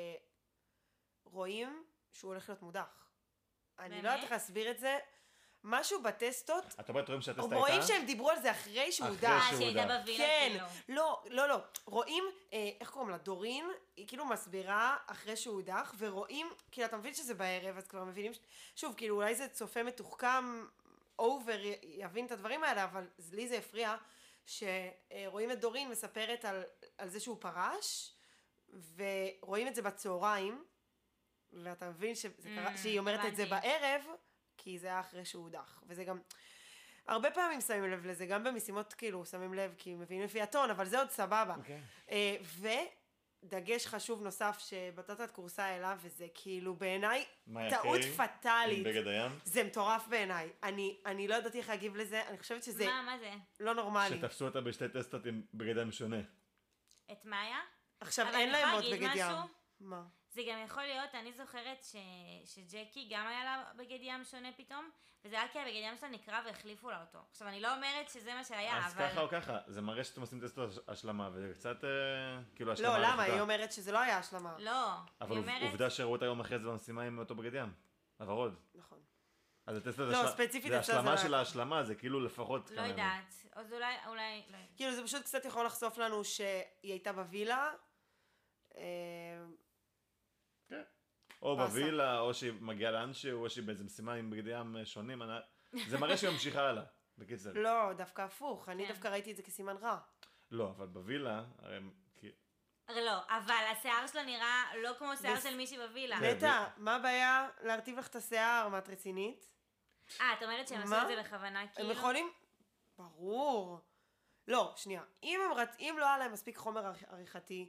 רואים שהוא הולך להיות מודח. אני לא יודעת איך להסביר את זה. משהו בטסטות, את אומרת, רואים שהטסט הייתה? רואים שהם דיברו על זה אחרי שהוא אחרי דח. שהוא שהייתה דח. בווילה כן, כאילו. לא, רואים, איך קוראים לה, דורין, היא כאילו מסבירה אחרי שהוא הודח, ורואים, כאילו אתה מבין שזה בערב, אז כבר מבינים, שוב, כאילו אולי זה צופה מתוחכם, אובר, יבין את הדברים האלה, אבל לי זה הפריע, שרואים את דורין מספרת על זה שהוא פרש, ורואים את זה בצהריים, ואתה מבין שהיא אומרת את זה הבנתי. בערב, כי זה היה אחרי שהוא הודח, וזה גם... הרבה פעמים שמים לב לזה, גם במשימות כאילו שמים לב, כי מבינים לפי הטון, אבל זה עוד סבבה. אוקיי. ודגש חשוב נוסף שבטטת קורסה אליו, וזה כאילו בעיניי מה, טעות יחי? עם פטאלית. בגד הים? זה מטורף בעיניי. אני לא ידעתי איך להגיב לזה, אני חושבת שזה מה זה? לא נורמלי. שתפסו אותה בשתי טסטות עם בגד ים שונה. את מאיה? עכשיו אבל אין אני להם יכולה עוד להגיד בגד ים. משהו? מה? זה גם יכול להיות, אני זוכרת שג'קי גם היה לה בגד ים שונה פתאום, וזה היה כי הבגד ים שלה נקרא והחליפו לה אותו. עכשיו, אני לא אומרת שזה מה שהיה, אז אבל... ככה או ככה, זה מראה שאתם עושים טסטות השלמה, וזה קצת כאילו השלמה לא, למה? רחוקה. היא אומרת שזה לא היה השלמה. לא, אבל היא אומרת... עובדה שראו אותה יום אחרי זה במשימה עם אותו בגד ים. הוורוד. נכון. אז הטסט לא, הזה, ספציפית זה אצלה זה השלמה לא של היה. ההשלמה, זה כאילו לפחות לא כמה ימים. יודעת, אז אולי, לא יודעת. כאילו זה פשוט קצת יכול לחשוף לנו שהיא הייתה בווילה. כן. או פסה. בווילה, או שהיא מגיעה לאנשהו, או שהיא באיזה משימה עם בגדי ים שונים. זה מראה שהיא ממשיכה הלאה, בקיצר. לא, דווקא הפוך, אני כן. דווקא ראיתי את זה כסימן רע. לא, אבל בווילה, הרי... לא, אבל השיער שלה נראה לא כמו שיער בס- של מישהי בווילה. כן. נטע, מה הבעיה להרטיב לך את השיער? מה את רצינית? את אומרת שהם עשו מה? את זה בכוונה הם כאילו? יכולים... ברור. לא, שנייה. אם לא היה להם מספיק חומר עריכתי,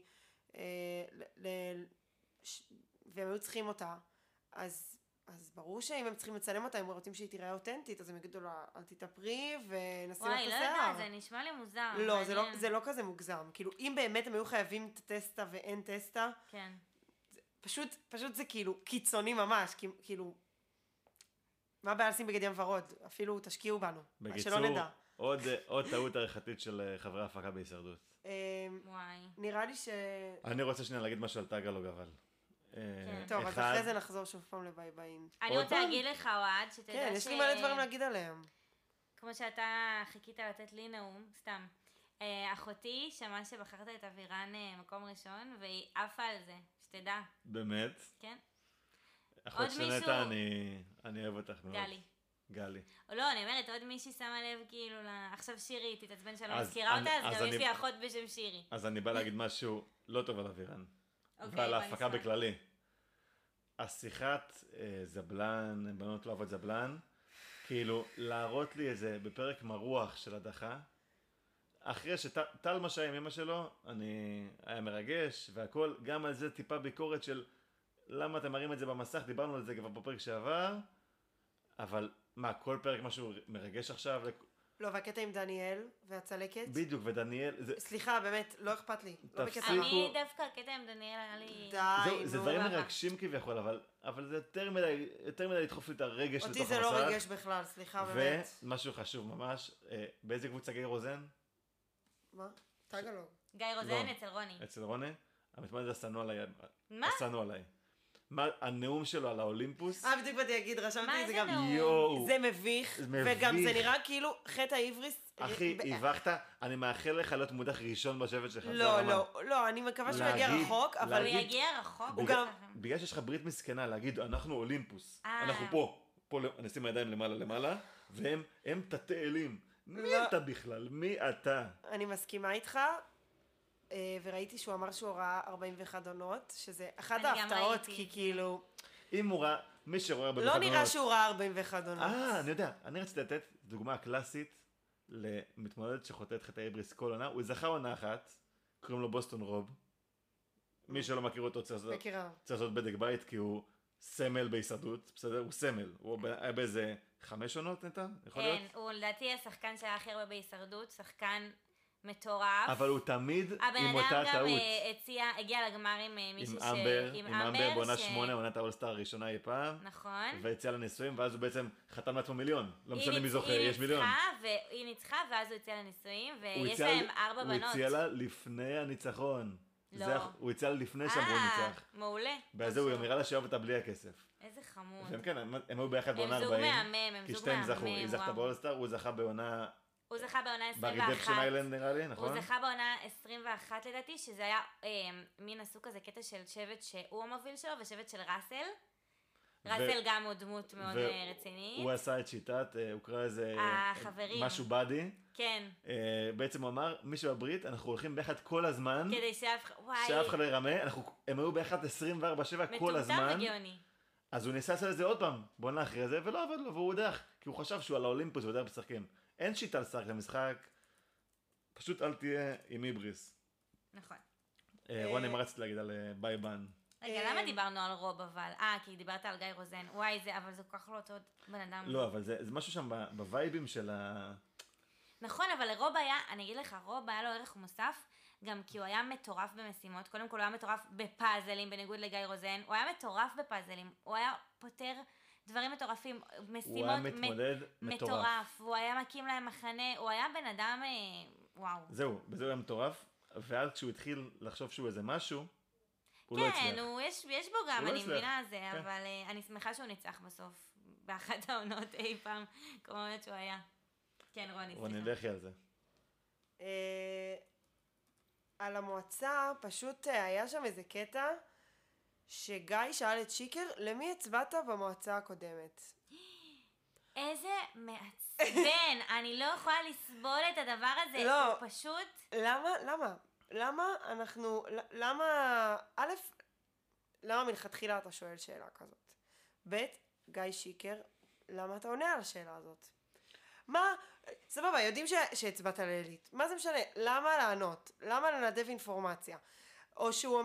והם היו צריכים אותה, אז ברור שאם הם צריכים לצלם אותה, הם רוצים שהיא תראה אותנטית, אז הם יגידו לה, אל תתאפרי ונשים לך וואי, את לא השיער. יודעת, זה נשמע לי מוזר. לא, מעניין. זה לא כזה מוגזם. כאילו, אם באמת הם היו חייבים את הטסטה ואין טסטה, כן. פשוט זה כאילו קיצוני ממש, כאילו, מה הבעיה לשים בגד ים ורוד? אפילו תשקיעו בנו, בקיצור, שלא נדע. עוד טעות עריכתית של חברי ההפקה בהישרדות. וואי. נראה לי ש... אני רוצה שנייה להגיד משהו על טאגלוג אבל. טוב, אז אחד- אחרי זה נחזור שוב פעם לביי ביין. אני עוד רוצה פעם? להגיד לך, אוהד, שתדע כן, יש לי מלא דברים להגיד עליהם. כמו שאתה חיכית לתת לי נאום, סתם. אחותי שמעה שבחרת את אבירן מקום ראשון, והיא עפה על זה, שתדע, באמת. כן? אחות עוד של מישהו? נטע, אני אוהב אותך מאוד. גלי. גלי. או לא, אני אומרת, עוד מישהי שמה לב כאילו עכשיו שירי, תתעצבן שאני לא אז מזכירה אותה, אז אז גם יש אני- לי אחות בשם שירי. אז אני בא להגיד משהו לא טוב על אבירן. אוקיי, ועל בוא ההפקה נשמע. בכללי. השיחת זבלן, בנות לא אוהבות זבלן, כאילו להראות לי איזה בפרק מרוח של הדחה, אחרי שטל מה שהיה עם אמא שלו, היה מרגש והכל, גם על זה טיפה ביקורת של למה אתם מראים את זה במסך, דיברנו על זה כבר בפרק שעבר, אבל מה, כל פרק משהו מרגש עכשיו? לא, והקטע עם דניאל והצלקת. בדיוק, ודניאל, סליחה, באמת, לא אכפת לי. לא בקטע תפסיקו. אני דווקא, הקטע עם דניאל היה לי... די, זה נו. דברים למה? מרגשים כביכול, אבל זה יותר מדי לדחוף לי את הרגש לתוך אותי המסך. זה לא ריגש בכלל, סליחה, באמת. ומשהו חשוב ממש, באיזה קבוצה גיא רוזן? מה? טאגלוג. גיא רוזן לא. אצל רוני. אצל רוני? המתמודד השנוא עליי. מה? השנוא עליי. הנאום שלו על האולימפוס? בדיוק באתי להגיד, רשמתי מה, את זה איזה גם. נאום? יואו. זה מביך, זה מביך. וגם זה נראה כאילו חטא העבריס. אחי, היווכת, אני מאחל לך להיות מודח ראשון בשבט שלך. זה לא, הרמה. לא, אני מקווה שהוא יגיע להגיד- רחוק, אבל... הוא להגיד- יגיע רחוק. הוא בגלל- גם- בגלל שיש לך ברית מסכנה להגיד, אנחנו אולימפוס. אה. אנחנו פה נשים הידיים למעלה, והם תתי אלים. מי לא. אתה בכלל? מי אתה? אני מסכימה איתך, וראיתי שהוא אמר שהוא ראה 41 עונות, שזה אחת אני גם ההפתעות, ראיתי כי את זה. כאילו... אם הוא ראה, מי שרואה הרבה לא בחדונות. נראה שהוא ראה 41 עונות. אני יודע. אני רציתי לתת דוגמה קלאסית למתמודד שחוטאת חטא היבריס כל עונה. הוא זכה עונה אחת, קוראים לו בוסטון רוב. מי שלא מכיר אותו צריך מכירה. לעשות בדק בית, כי הוא סמל בהישרדות, בסדר? הוא סמל. הוא היה באיזה 5 עונות נטע? יכול להיות? כן, הוא לדעתי השחקן שהיה הכי הרבה בהישרדות, שחקן מטורף. אבל הוא תמיד הבן עם אותה אדם גם טעות. הגיע לגמר עם מישהי עם אמבר, עם עם אמבר בעונה ש- 8, עונת האולסטאר הראשונה אי פעם. נכון. והציע לנישואים, ואז הוא בעצם חתם לעצמו מיליון. לא היא משנה מי ניצ- זוכה, היא יש מיליון. היא ניצחה, ואז הוא הציע לנישואים, הוא ויש הציע להם ל- 4 הוא בנות. הציע לה לפני הניצחון. לא. הוא הציע לה לפני שאמרו ניצח. מעולה. בזה הוא הראה לה שאוהב אותה בלי הכסף. איזה חמוד. והם כן, הם היו ביחד בעונה הם זוג 40. מהמם, הם כי זוג שתיהם זכו, מהמם, היא זכתה וואו. באולסטאר, הוא זכה בעונה... הוא זכה בעונה 21. ברידפשן איילנד נראה לי, נכון? הוא זכה בעונה 21 לדעתי, שזה היה מין עשו כזה קטע של שבט שהוא המוביל שלו, ושבט של ראסל. ראסל גם הוא דמות מאוד רצינית. הוא עשה את שיטת, הוא קרא איזה... החברים. משהו באדי. כן, בעצם הוא אמר, מי שבברית, אנחנו הולכים ביחד כל הזמן. כדי שאף אחד... וואי, שאף אחד לא ירמה, הם היו ביחד 24/7 כל הזמן. מטומטם וגאוני. אז הוא ניסה לעשות את זה עוד פעם, בעונה אחרי זה, ולא עבד לו, והוא הודח. כי הוא חשב שהוא על האולימפוס והוא יודע משחקים. אין שיטה לשחק למשחק, פשוט אל תהיה עם היבריס. נכון. רוני, מה רצית להגיד על בייבן? רגע, למה דיברנו על רוב אבל? כי דיברת על גיא רוזן. וואי, אבל זה כל כך לא אותו בן אדם. לא, אבל זה משהו שם בווייבים של ה... נכון, אבל לרוב היה, אני אגיד לך, רוב היה לו ערך מוסף, גם כי הוא היה מטורף במשימות. קודם כל הוא היה מטורף בפאזלים, בניגוד לגיא רוזן. הוא היה מטורף בפאזלים. הוא היה פותר דברים מטורפים, משימות... הוא היה מתמודד מטורף. הוא היה מקים להם מחנה, הוא היה בן אדם, וואו. זהו, בזה הוא היה מטורף, ואז כשהוא התחיל לחשוב שהוא איזה משהו, הוא לא הצליח. כן, יש בו גם, הוא לא אני הצליח. מבינה זה, כן. אבל אני שמחה שהוא ניצח בסוף, באחת העונות אי פעם, כמו באמת שהוא היה. כן, רוני, רוני, סליחה. לכי על זה. על המועצה, פשוט היה שם איזה קטע שגיא שאל את שיקר, למי הצבעת במועצה הקודמת? איזה מעצבן, אני לא יכולה לסבול את הדבר הזה, לא. הוא פשוט... למה מלכתחילה אתה שואל שאלה כזאת? ב', גיא שיקר, למה אתה עונה על השאלה הזאת? מה, סבבה, יודעים שהצבעת לאלית, מה זה משנה? למה לענות? למה לנדב אינפורמציה? או שהוא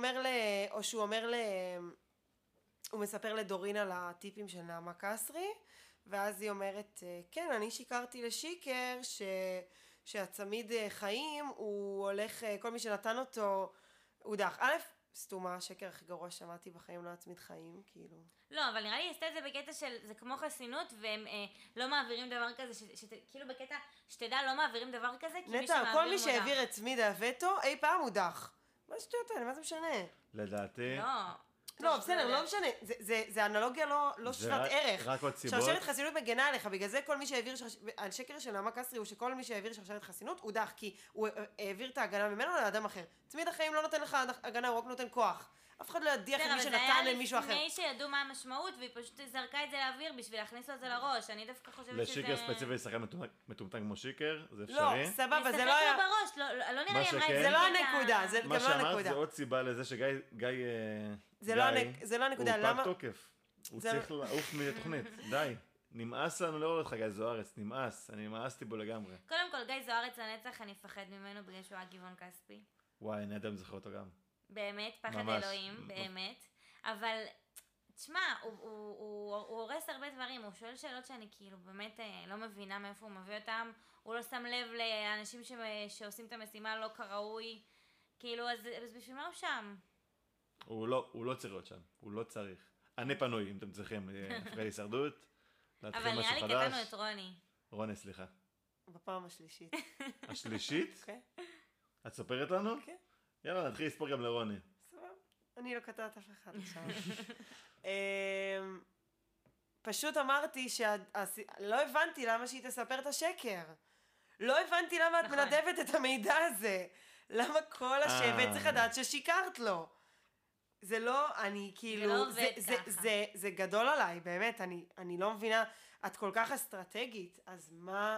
מספר לדורין על הטיפים של נעמה קסרי, ואז היא אומרת, כן, אני שיקרתי לשיקר שהצמיד חיים, הוא הולך, כל מי שנתן אותו, הוא דח. א', סתומה, השקר הכי גרוע שמעתי בחיים, לא הצמיד חיים, כאילו. לא, אבל נראה לי עשתה את זה בקטע של, זה כמו חסינות, והם לא מעבירים דבר כזה, כאילו בקטע, שתדע, לא מעבירים דבר כזה, כי מי שמעביר נטע, כל מי שהעביר את צמיד הווטו, אי פעם הוא דח. מה שטויות האלה, מה זה משנה? לדעתי... לא, בסדר, לא משנה, זה אנלוגיה לא שוות ערך. רק עוד סיבות. שרשרת חסינות מגנה עליך, בגלל זה כל מי שהעביר, השקר של נעמה קסרי הוא שכל מי שהעביר שרשרת חסינות הוא דח, כי הוא העביר את ההגנה ממנו לאדם אחר. צמיד החיים לא נותן לך הגנה, הוא רק נותן כוח. אף אחד לא ידיח את מי שנתן למישהו אחר. אבל זה היה לפני שידעו מה המשמעות, והיא פשוט זרקה את זה לאוויר בשביל להכניס לו את זה לראש. אני דווקא חושבת שזה... לשיקר ספציפי לשחקן מטומטם כמו שיקר, זה אפשרי. לא, סבבה, זה לא היה... בראש, לא נראה לי אמרה את זה לא הנקודה, זה גם לא הנקודה. מה שאמרת זה עוד סיבה לזה שגיא... זה לא הנקודה, למה... הוא פג תוקף. הוא צריך לעוף מתוכנית. די. נמאס לנו לראות אותך גיא זוארץ, נמאס. אני נמאסתי בו לגמרי. קודם כל, גיא זוארץ לנצח, אני אפחד ממנו בגלל שהוא היה גבעון כספי. וואי, אני עדיין זוכר אותו גם. באמת, פחד אלוהים, באמת. אבל, תשמע, הוא הורס הרבה דברים, הוא שואל שאלות שאני כאילו באמת לא מבינה מאיפה הוא מביא אותם, הוא לא שם לב לאנשים שעושים את המשימה לא כראוי, כאילו, אז בשביל מה הוא שם? הוא לא צריך להיות שם, הוא לא צריך. אני פנוי, אם אתם צריכים, הפקד הישרדות, להתחיל משהו חדש. אבל נראה לי קטענו את רוני. רוני, סליחה. בפעם השלישית. השלישית? כן. את סופרת לנו? כן. יאללה, נתחיל לספור גם לרוני. סבבה. אני לא קטעת אף אחד עכשיו. פשוט אמרתי לא הבנתי למה שהיא תספר את השקר. לא הבנתי למה את מנדבת את המידע הזה. למה כל השבט צריך לדעת ששיקרת לו. זה לא, אני כאילו, זה לא עובד ככה. זה גדול עליי, באמת, אני לא מבינה, את כל כך אסטרטגית, אז מה,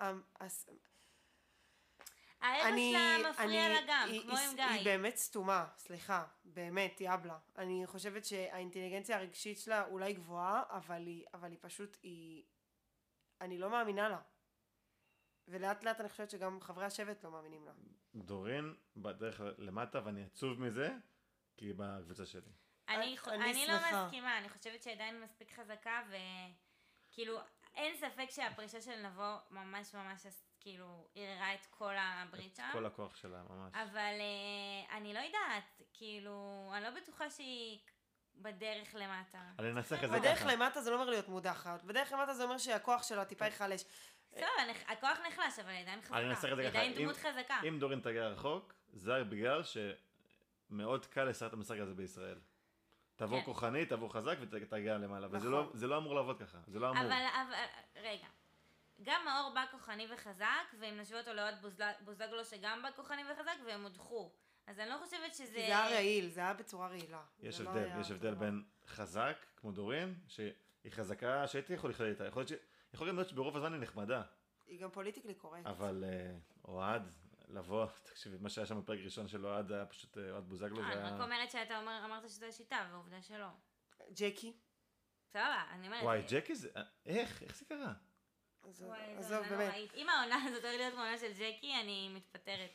האגו שלה מפריע לה גם, כמו עם גיא. היא באמת סתומה, סליחה, באמת, יאבלה. אני חושבת שהאינטליגנציה הרגשית שלה אולי גבוהה, אבל היא פשוט, אני לא מאמינה לה. ולאט לאט אני חושבת שגם חברי השבט לא מאמינים לה. דורין בדרך למטה, ואני עצוב מזה, כי היא בקבוצה שלי. אני לא מסכימה, אני חושבת שעדיין מספיק חזקה, וכאילו, אין ספק שהפרישה של נבו ממש כאילו, ערערה את כל הברית שם. את כל הכוח שלה, ממש. אבל אני לא יודעת, כאילו, אני לא בטוחה שהיא בדרך למטה. אני אנסח את זה ככה. בדרך למטה זה לא אומר להיות מודחת, בדרך למטה זה אומר שהכוח שלה טיפה יחלש. טוב, הכוח נחלש, אבל היא עדיין חזקה. אני אנסח את זה ככה. היא עדיין דמות חזקה. אם דורין תגיע רחוק, זה רק בגלל שמאוד קל לסרט המשחק הזה בישראל. תבוא כוחנית, תבוא חזק ותגיע למעלה. וזה לא אמור לעבוד ככה. זה לא אמור. אבל, רגע. גם מאור בא כוחני וחזק, והם נשאו אותו לעוד בוזגלו שגם בא כוחני וחזק, והם הודחו. אז אני לא חושבת שזה... זה היה רעיל, זה היה בצורה רעילה. יש הבדל בין חזק, כמו דורין, שהיא חזקה, שהייתי יכול לחיות איתה. יכול גם להיות שברוב הזמן היא נחמדה. היא גם פוליטיקלי קורקט. אבל אוהד, לבוא, תקשיבי, מה שהיה שם בפרק ראשון של אוהד, היה פשוט אוהד בוזגלו. אני רק אומרת שאתה אמרת שזו השיטה, ועובדה שלא. ג'קי. בסדר, אני אומרת... וואי, ג'קי זה... איך זה קרה? עזוב, באמת. אם העונה הזאת הולכת להיות מעונה של ג'קי, אני מתפטרת.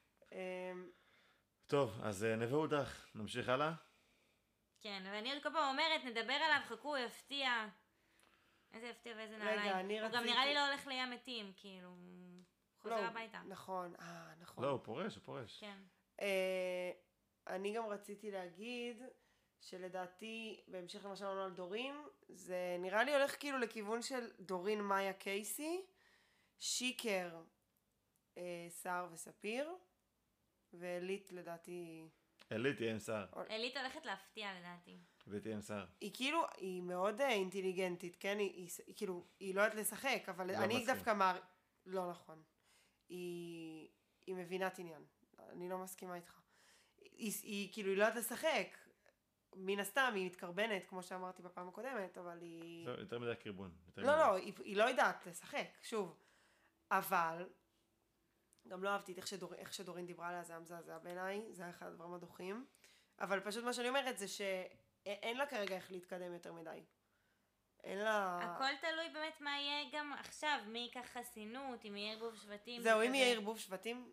טוב, אז נווה הודח, נמשיך הלאה? כן, ואני עוד כל פעם אומרת, נדבר עליו, חכו, הוא יפתיע. איזה יפתיע ואיזה נעליים. הוא גם נראה לי לא הולך לים מתים, כאילו, חוזר הביתה. נכון, נכון. לא, הוא פורש. כן. אני גם רציתי להגיד שלדעתי, בהמשך למה שאמרנו על דורין, זה נראה לי הולך כאילו לכיוון של דורין מאיה קייסי, שיקר, סער וספיר, ואלית לדעתי... אלית תהיה עם סער. אלית הולכת להפתיע לדעתי. ותהיה עם סער. היא כאילו, היא מאוד אינטליגנטית, כן? היא כאילו, היא לא יודעת לשחק, אבל אני דווקא לא נכון. היא מבינת עניין. אני לא מסכימה איתך. היא כאילו, היא לא יודעת לשחק. מן הסתם היא מתקרבנת, כמו שאמרתי בפעם הקודמת, אבל היא... זה יותר מדי קרבון. לא, היא לא יודעת לשחק, שוב. אבל, גם לא אהבתי את איך שדורין דיברה עליה, זה היה מזעזע בעיניי, זה היה אחד הדברים הדוחים. אבל פשוט מה שאני אומרת זה שאין לה כרגע איך להתקדם יותר מדי. אין לה... הכל תלוי באמת מה יהיה גם עכשיו, מי ייקח חסינות, אם יהיה ערבוב שבטים. זהו, אם יהיה ערבוב שבטים...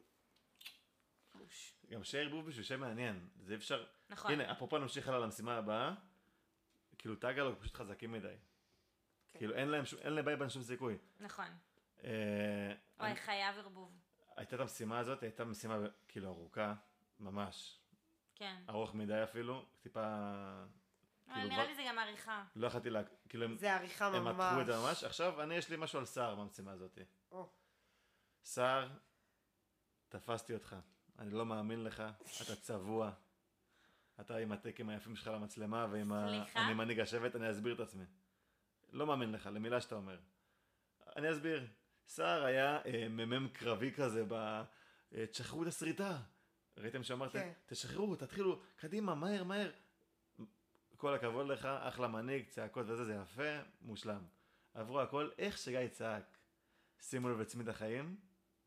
גם שיהיה ערבוב בשביל שם מעניין, זה אפשר... נכון. הנה, אפרופו נמשיך הלאה למשימה הבאה, כאילו טאגלוג פשוט חזקים מדי. כאילו אין להם בעיה בין שום סיכוי. נכון. אוי, חייב ערבוב. הייתה את המשימה הזאת, הייתה משימה כאילו ארוכה, ממש. כן. ארוך מדי אפילו, טיפה... נראה לי זה גם עריכה. לא יכולתי כאילו זה עריכה ממש. הם מתחו את זה ממש. עכשיו יש לי משהו על סער במשימה הזאת. סער, תפסתי אותך. אני לא מאמין לך, אתה צבוע. אתה עם הטקים היפים שלך למצלמה ועם אני מנהיג השבט, אני אסביר את עצמי. לא מאמין לך, למילה שאתה אומר. אני אסביר. סער היה ממם קרבי כזה תשחררו את הסריטה. ראיתם שאמרתם? תשחררו, תתחילו, קדימה, מהר. כל הכבוד לך, אחלה מנהיג, צעקות וזה, זה יפה, מושלם. עברו הכל, איך שגיא צעק. שימו לב לצמיד החיים.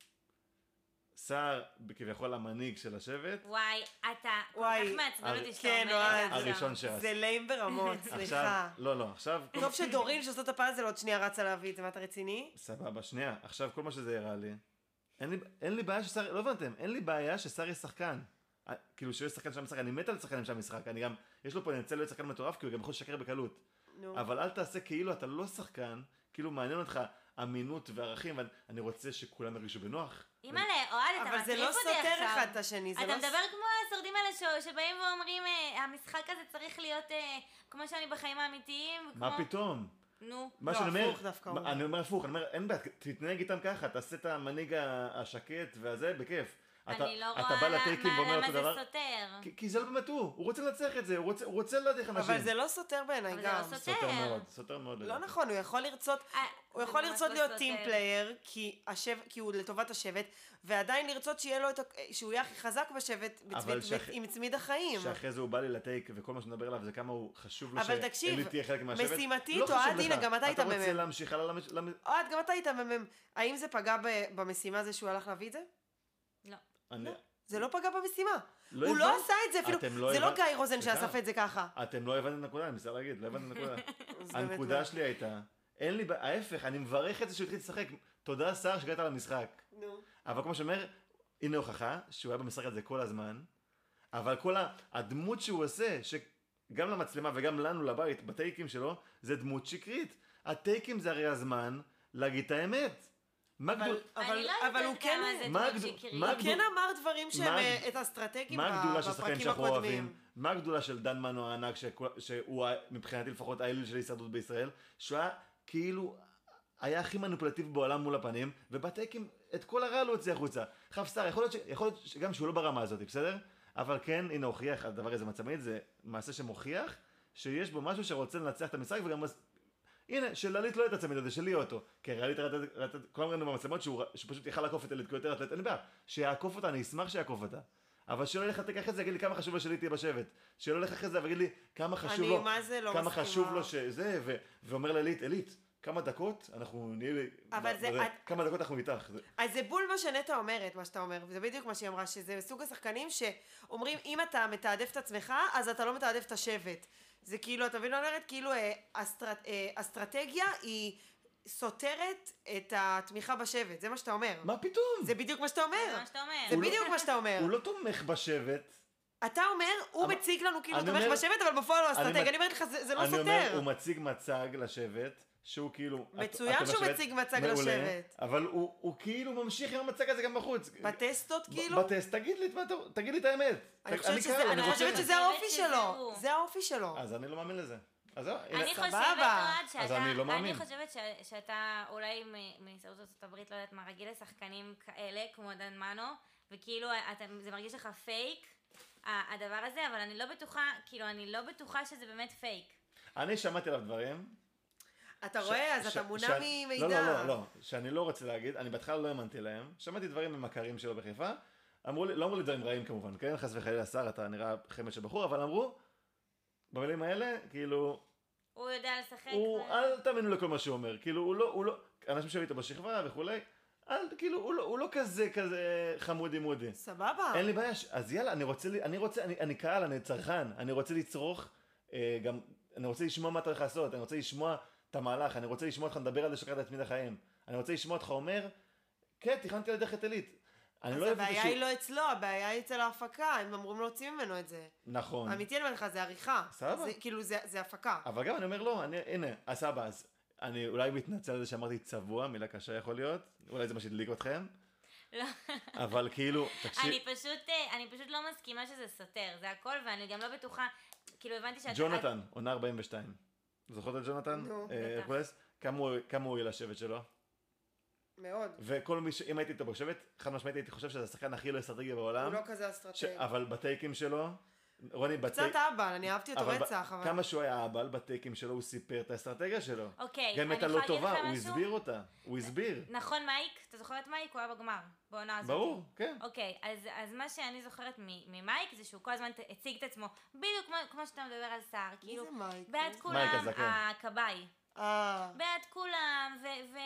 סער, כביכול המנהיג של השבט. וואי, אתה כל כך מעצבן אותי שאתה אומר את זה. הראשון שעש. זה ליים ברמות, סליחה. לא, עכשיו... טוב שדורין שעושה את הפאזל עוד שנייה רצה להביא את זה, מה אתה רציני? סבבה, שנייה. עכשיו כל מה שזה הראה לי, אין לי בעיה שסער, לא הבנתם, אין לי בעיה שסער יהיה שחקן. כאילו שיש שחקן שם משחק, אני מת על שחקנים שם משחק, אני גם, יש לו פה נצל להיות שחקן מטורף, כי הוא גם יכול לשקר בקלות. אבל אל תעשה כאילו אתה לא שחקן, כאילו מעניין אותך אמינות וערכים, ואני רוצה שכולם ירגישו בנוח. אימא'לה, אוהד, אתה מטריף אותי עכשיו. אבל זה לא סותר אחד את השני, אתה מדבר כמו השורדים האלה שבאים ואומרים, המשחק הזה צריך להיות כמו שאני בחיים האמיתיים. מה פתאום? נו. לא, הפוך דווקא. אני אומר הפוך, אני אומר, אין בעיה, תתנהג איתם ככה, תעשה את המנהיג השקט והזה, בכיף. אני לא רואה למה זה סותר. כי זה לא באמת הוא רוצה לנצח את זה, הוא רוצה לדעת אנשים. אבל זה לא סותר בעיניי גם. אבל זה לא סותר מאוד. לא נכון, הוא יכול לרצות להיות טים פלייר, כי הוא לטובת השבט, ועדיין לרצות שהוא יהיה הכי חזק בשבט עם צמיד החיים. שאחרי זה הוא בא לי לטייק, וכל מה שנדבר עליו זה כמה הוא חשוב לו אבל תקשיב, תהיה חלק מהשבט. משימתית, אוהד, הנה, גם אתה היית אתה רוצה להמשיך הלאה אוהד, גם אתה היית האם זה פגע במשימה הזה שהוא הלך להביא את זה? לא. זה לא פגע במשימה. הוא לא עשה את זה אפילו, זה לא גיא רוזן שאסף את זה ככה. אתם לא הבנתם נקודה, אני מנסה להגיד, לא הבנתם נקודה. הנקודה שלי הייתה, אין לי, ההפך, אני מברך את זה שהוא התחיל לשחק, תודה סער שהגעת למשחק. אבל כמו שאומר, הנה הוכחה שהוא היה במשחק הזה כל הזמן, אבל כל הדמות שהוא עושה, שגם למצלמה וגם לנו לבית, בטייקים שלו, זה דמות שקרית. הטייקים זה הרי הזמן להגיד את האמת. אבל הוא כן אמר דברים שהם את האסטרטגיים בפרקים הקודמים. מה הגדולה של דן מנו הענק, שהוא מבחינתי לפחות האליל של הישרדות בישראל, שהוא היה כאילו, היה הכי מניפולטיבי בעולם מול הפנים, ובטייקים את כל הרע לא הוציא החוצה. חפסר, יכול להיות גם שהוא לא ברמה הזאת, בסדר? אבל כן, הנה הוכיח, הדבר הזה מצמית, זה מעשה שמוכיח שיש בו משהו שרוצה לנצח את המשחק, וגם הנה, שללית לא את הצמיד הזה, שלי אותו. כי רלית כולם ראינו במצלמות שהוא פשוט יכל לעקוף את אלית כיותר אתלט, אין לי בעיה. שיעקוף אותה, אני אשמח שיעקוף אותה. אבל שלא ילך לתקח את זה, יגיד לי כמה חשוב לו שלי תהיה בשבט. שלא ילך אחרי זה ויגיד לי כמה חשוב לו. אני מה זה לא מסכימה. כמה חשוב לו שזה, ואומר לאלית, אלית, כמה דקות אנחנו נהיה, כמה דקות אנחנו איתך. אז זה בול מה שנטע אומרת, מה שאתה אומר, וזה בדיוק מה שהיא אמרה, שזה סוג השחקנים שאומרים, אם אתה מתעדף את עצמך, אז אתה לא מתעדף את השבט. זה כאילו, אתה מבין, אומרת, כאילו, אסטרטגיה היא סותרת את התמיכה בשבט, זה מה שאתה אומר. מה פתאום? זה בדיוק מה שאתה אומר. זה מה שאתה אומר. זה בדיוק מה שאתה אומר. הוא לא תומך בשבט. אתה אומר, הוא מציג לנו כאילו תומך בשבט, אבל בפועל הוא אסטרטגיה. אני אומרת לך, זה לא סותר. אני אומר, הוא מציג מצג לשבט, שהוא כאילו... מצוין שהוא מציג מצג לשבט. אבל הוא כאילו ממשיך עם המצג הזה גם בחוץ. בטסטות כאילו? בטסט, תגיד לי את האמת. אני חושבת שזה האופי שלו. זה האופי שלו. אז אני לא מאמין לזה. אני חושבת שאתה אולי מהישרדות ארצות הברית, לא יודעת מה, רגיל לשחקנים כאלה, כמו דן מנו, וכאילו זה מרגיש לך פייק, הדבר הזה, אבל אני לא בטוחה, כאילו אני לא בטוחה שזה באמת פייק. אני שמעתי עליו דברים. אתה רואה, אז אתה מונע ממידע. לא, שאני לא רוצה להגיד, אני בהתחלה לא האמנתי להם, שמעתי דברים ממכרים שלו בחיפה, לא אמרו לי דברים רעים כמובן, כן, חס וחלילה שר, אתה נראה חמד של בחור, אבל אמרו, במילים האלה, כאילו, הוא יודע לשחק. אל תאמינו לכל מה שהוא אומר, כאילו, הוא לא, אנשים שהיו איתו בשכבה וכולי, כאילו, הוא לא כזה חמודי מודי. סבבה. אין לי בעיה, אז יאללה, אני קהל, אני צרכן, אני רוצה לצרוך, גם, אני רוצה לשמוע מה אתה הולך לעשות, אני רוצה לשמוע את המהלך, אני רוצה לשמוע אותך מדבר על זה שקראת להצמיד החיים, אני רוצה לשמוע אותך אומר, כן, תכננתי לדרך את עילית. אז הבעיה היא לא אצלו, הבעיה היא אצל ההפקה, הם אמורים להוציא ממנו את זה. נכון. אמיתי אני אומר לך, זה עריכה. סבבה. כאילו, זה הפקה. אבל גם אני אומר לא, הנה, סבבה, אז אני אולי מתנצל על זה שאמרתי צבוע, מילה קשה יכול להיות, אולי זה מה שהדליק אתכם. לא. אבל כאילו, תקשיב. אני פשוט לא מסכימה שזה סותר, זה הכל, ואני גם לא בטוחה, כאילו הבנתי שאת... ג'ונתן, עונה 42. זוכרות את ג'ונתן? נו, הרקולס? כמה הוא יהיה לשבט שלו? מאוד. וכל מי אם הייתי איתו בשבט, חד משמעית הייתי חושב שזה השחקן הכי לא אסטרטגי בעולם. הוא לא כזה אסטרטגי. אבל בטייקים שלו, רוני קצת אבל, אני אהבתי אותו רצח, אבל... כמה שהוא היה אבל, בטייקים שלו הוא סיפר את האסטרטגיה שלו. אוקיי, גם הייתה לא טובה, הוא הסביר אותה. הוא הסביר. נכון מייק? אתה זוכר את מייק? הוא היה בגמר, בעונה הזאת. ברור, כן. אוקיי, אז מה שאני זוכרת ממייק זה שהוא כל הזמן הציג את עצמו, בדיוק כמו שאתה מדבר על סער, כאילו, מי זה מייק? בעד כולם, הכבאי. בעד כולם,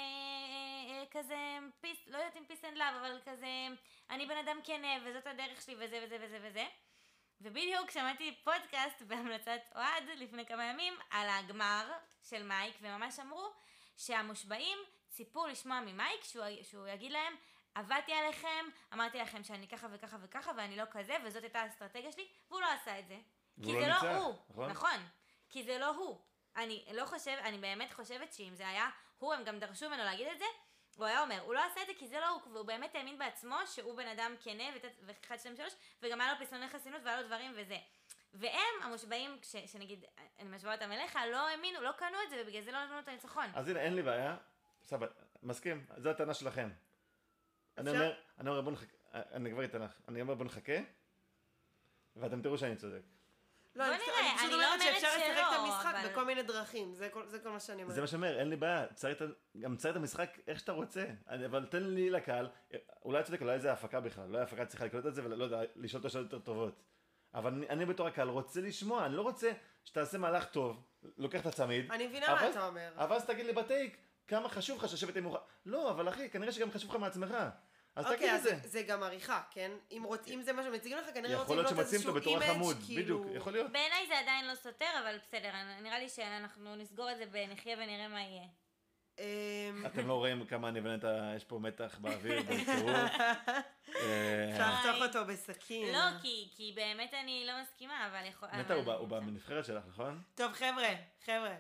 וכזה, לא יודעת אם פיס אנד לאב, אבל כזה, אני בן אדם כנה, וזאת הדרך שלי, וזה וזה וזה וזה. ובדיוק שמעתי פודקאסט בהמלצת אוהד לפני כמה ימים על הגמר של מייק, וממש אמרו שהמושבעים ציפו לשמוע ממייק שהוא יגיד להם, עבדתי עליכם, אמרתי לכם שאני ככה וככה וככה ואני לא כזה, וזאת הייתה האסטרטגיה שלי, והוא לא עשה את זה. כי זה לא הוא. נכון. כי זה לא הוא. אני באמת חושבת שאם זה היה הוא, הם גם דרשו ממנו להגיד את זה, הוא היה אומר, הוא לא עשה את זה כי זה לא הוא, והוא באמת האמין בעצמו שהוא בן אדם כנה ו1, 2, 3, וגם היה לו פסלוני חסינות והיה לו דברים וזה. והם, המושבעים, שנגיד, אני משווה אותם אליך, לא האמינו, לא קנו את זה, ובגלל זה לא נתנו את הניצחון. אז הנה, אין לי בעיה, סבבה, מסכים, זו הטענה שלכם. אני אומר, בוא נחכה, אני כבר איתן לך, אני אומר בוא נחכה, ואתם תראו שאני צודק. לא, אני פשוט אומרת שאפשר לשחק את המשחק בכל מיני דרכים, זה כל מה שאני אומרת. זה מה שאומר, אין לי בעיה, גם צריך את המשחק איך שאתה רוצה, אבל תן לי לקהל, אולי צודק, אולי זה הפקה בכלל, אולי הפקה צריכה לקלוט את זה ולא יודע, לשאול אותו שאלות יותר טובות. אבל אני בתור הקהל רוצה לשמוע, אני לא רוצה שתעשה מהלך טוב, לוקח את הצמיד. אני מבינה מה אתה אומר. אבל אז תגיד לי בטייק, כמה חשוב לך ששבט עם מוכן. לא, אבל אחי, כנראה שגם חשוב לך מעצמך. אז תגיד את זה. זה גם עריכה, כן? אם זה מה שמציגים לך, כנראה רוצים לבנות איזשהו אימג' כאילו... בדיוק, יכול להיות. בעיניי זה עדיין לא סותר, אבל בסדר, נראה לי שאנחנו נסגור את זה בנחיה ונראה מה יהיה. אתם לא רואים כמה אני ובנט, יש פה מתח באוויר, בטירוף. אפשר לחתוך אותו בסכין. לא, כי באמת אני לא מסכימה, אבל יכול... נטע הוא בנבחרת שלך, נכון? טוב, חבר'ה.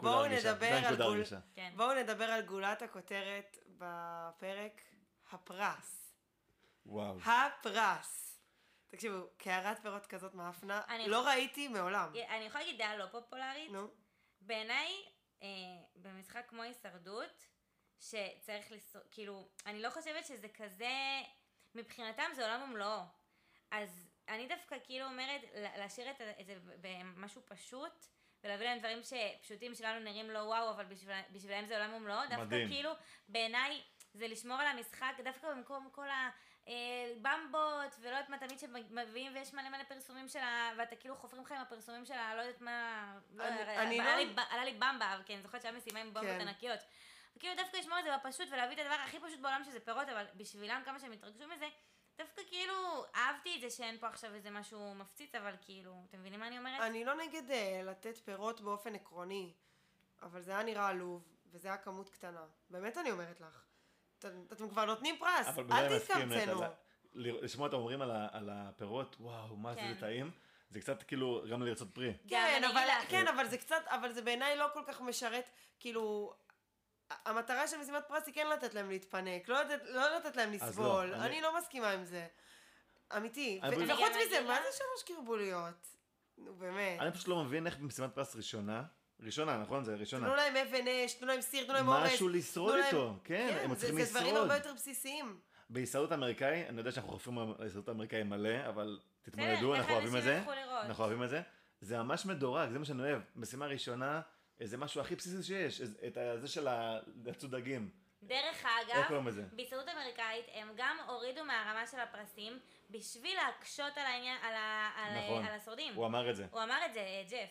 בואו נדבר על גולת הכותרת בפרק, הפרס. וואו. הפרס. תקשיבו, קערת פירות כזאת מאפנה, לא ראיתי מעולם. אני יכולה להגיד דעה לא פופולרית. נו. בעיניי, במשחק כמו הישרדות, שצריך כאילו, אני לא חושבת שזה כזה, מבחינתם זה עולם ומלואו. אז אני דווקא כאילו אומרת, להשאיר את זה במשהו פשוט, ולהביא להם דברים שפשוטים שלנו נראים לא וואו, אבל בשבילם זה עולם ומלואו. דווקא כאילו, בעיניי, זה לשמור על המשחק, דווקא במקום כל הבמבות, ולא יודעת מה תמיד שמביאים, ויש מלא פרסומים שלה, ואתה כאילו חופרים לך עם הפרסומים שלה, לא יודעת מה... עלה לי במבה, כן, זוכרת שהיה משימה עם במבות ענקיות. וכאילו דווקא לשמור על זה בפשוט, ולהביא את הדבר הכי פשוט בעולם שזה פירות, אבל בשבילם כמה שהם התרגשו מזה, דווקא כאילו אהבתי את זה שאין פה עכשיו איזה משהו מפציץ, אבל כאילו, אתם מבינים מה אני אומרת? אני לא נגד לתת פירות באופן עקרוני, אבל זה היה נראה עלוב, וזה היה כמות קטנה. באמת אני אומרת לך. אתם כבר נותנים פרס, אל תתקמצנו. לשמוע אתם אומרים על הפירות, וואו, מה זה טעים? זה קצת כאילו גם לרצות פרי. כן, אבל זה בעיניי לא כל כך משרת, כאילו, המטרה של משימת פרס היא כן לתת להם להתפנק, לא לתת להם לסבול, אני לא מסכימה עם זה. אמיתי. וחוץ מזה, מה זה 3 קרבוליות? נו, באמת. אני פשוט לא מבין איך במשימת פרס ראשונה, נכון? זה ראשונה. תנו להם אבן אש, תנו להם סיר, תנו להם אורז. משהו לשרוד איתו, כן, הם צריכים לשרוד. זה דברים הרבה יותר בסיסיים. בהישרדות האמריקאי, אני יודע שאנחנו חופרים על ההישרדות האמריקאי מלא, אבל תתמודדו, אנחנו אוהבים את זה. זה ממש מדורג, זה מה שאני אוהב. משימה ראשונה, זה משהו הכי בסיסי שיש, זה של הצודגים. דרך אגב, בהישרדות האמריקאית הם גם הורידו מהרמה של הפרסים בשביל להקשות על העניין, על השורדים. הוא אמר את זה. הוא אמר את זה, ג'ף.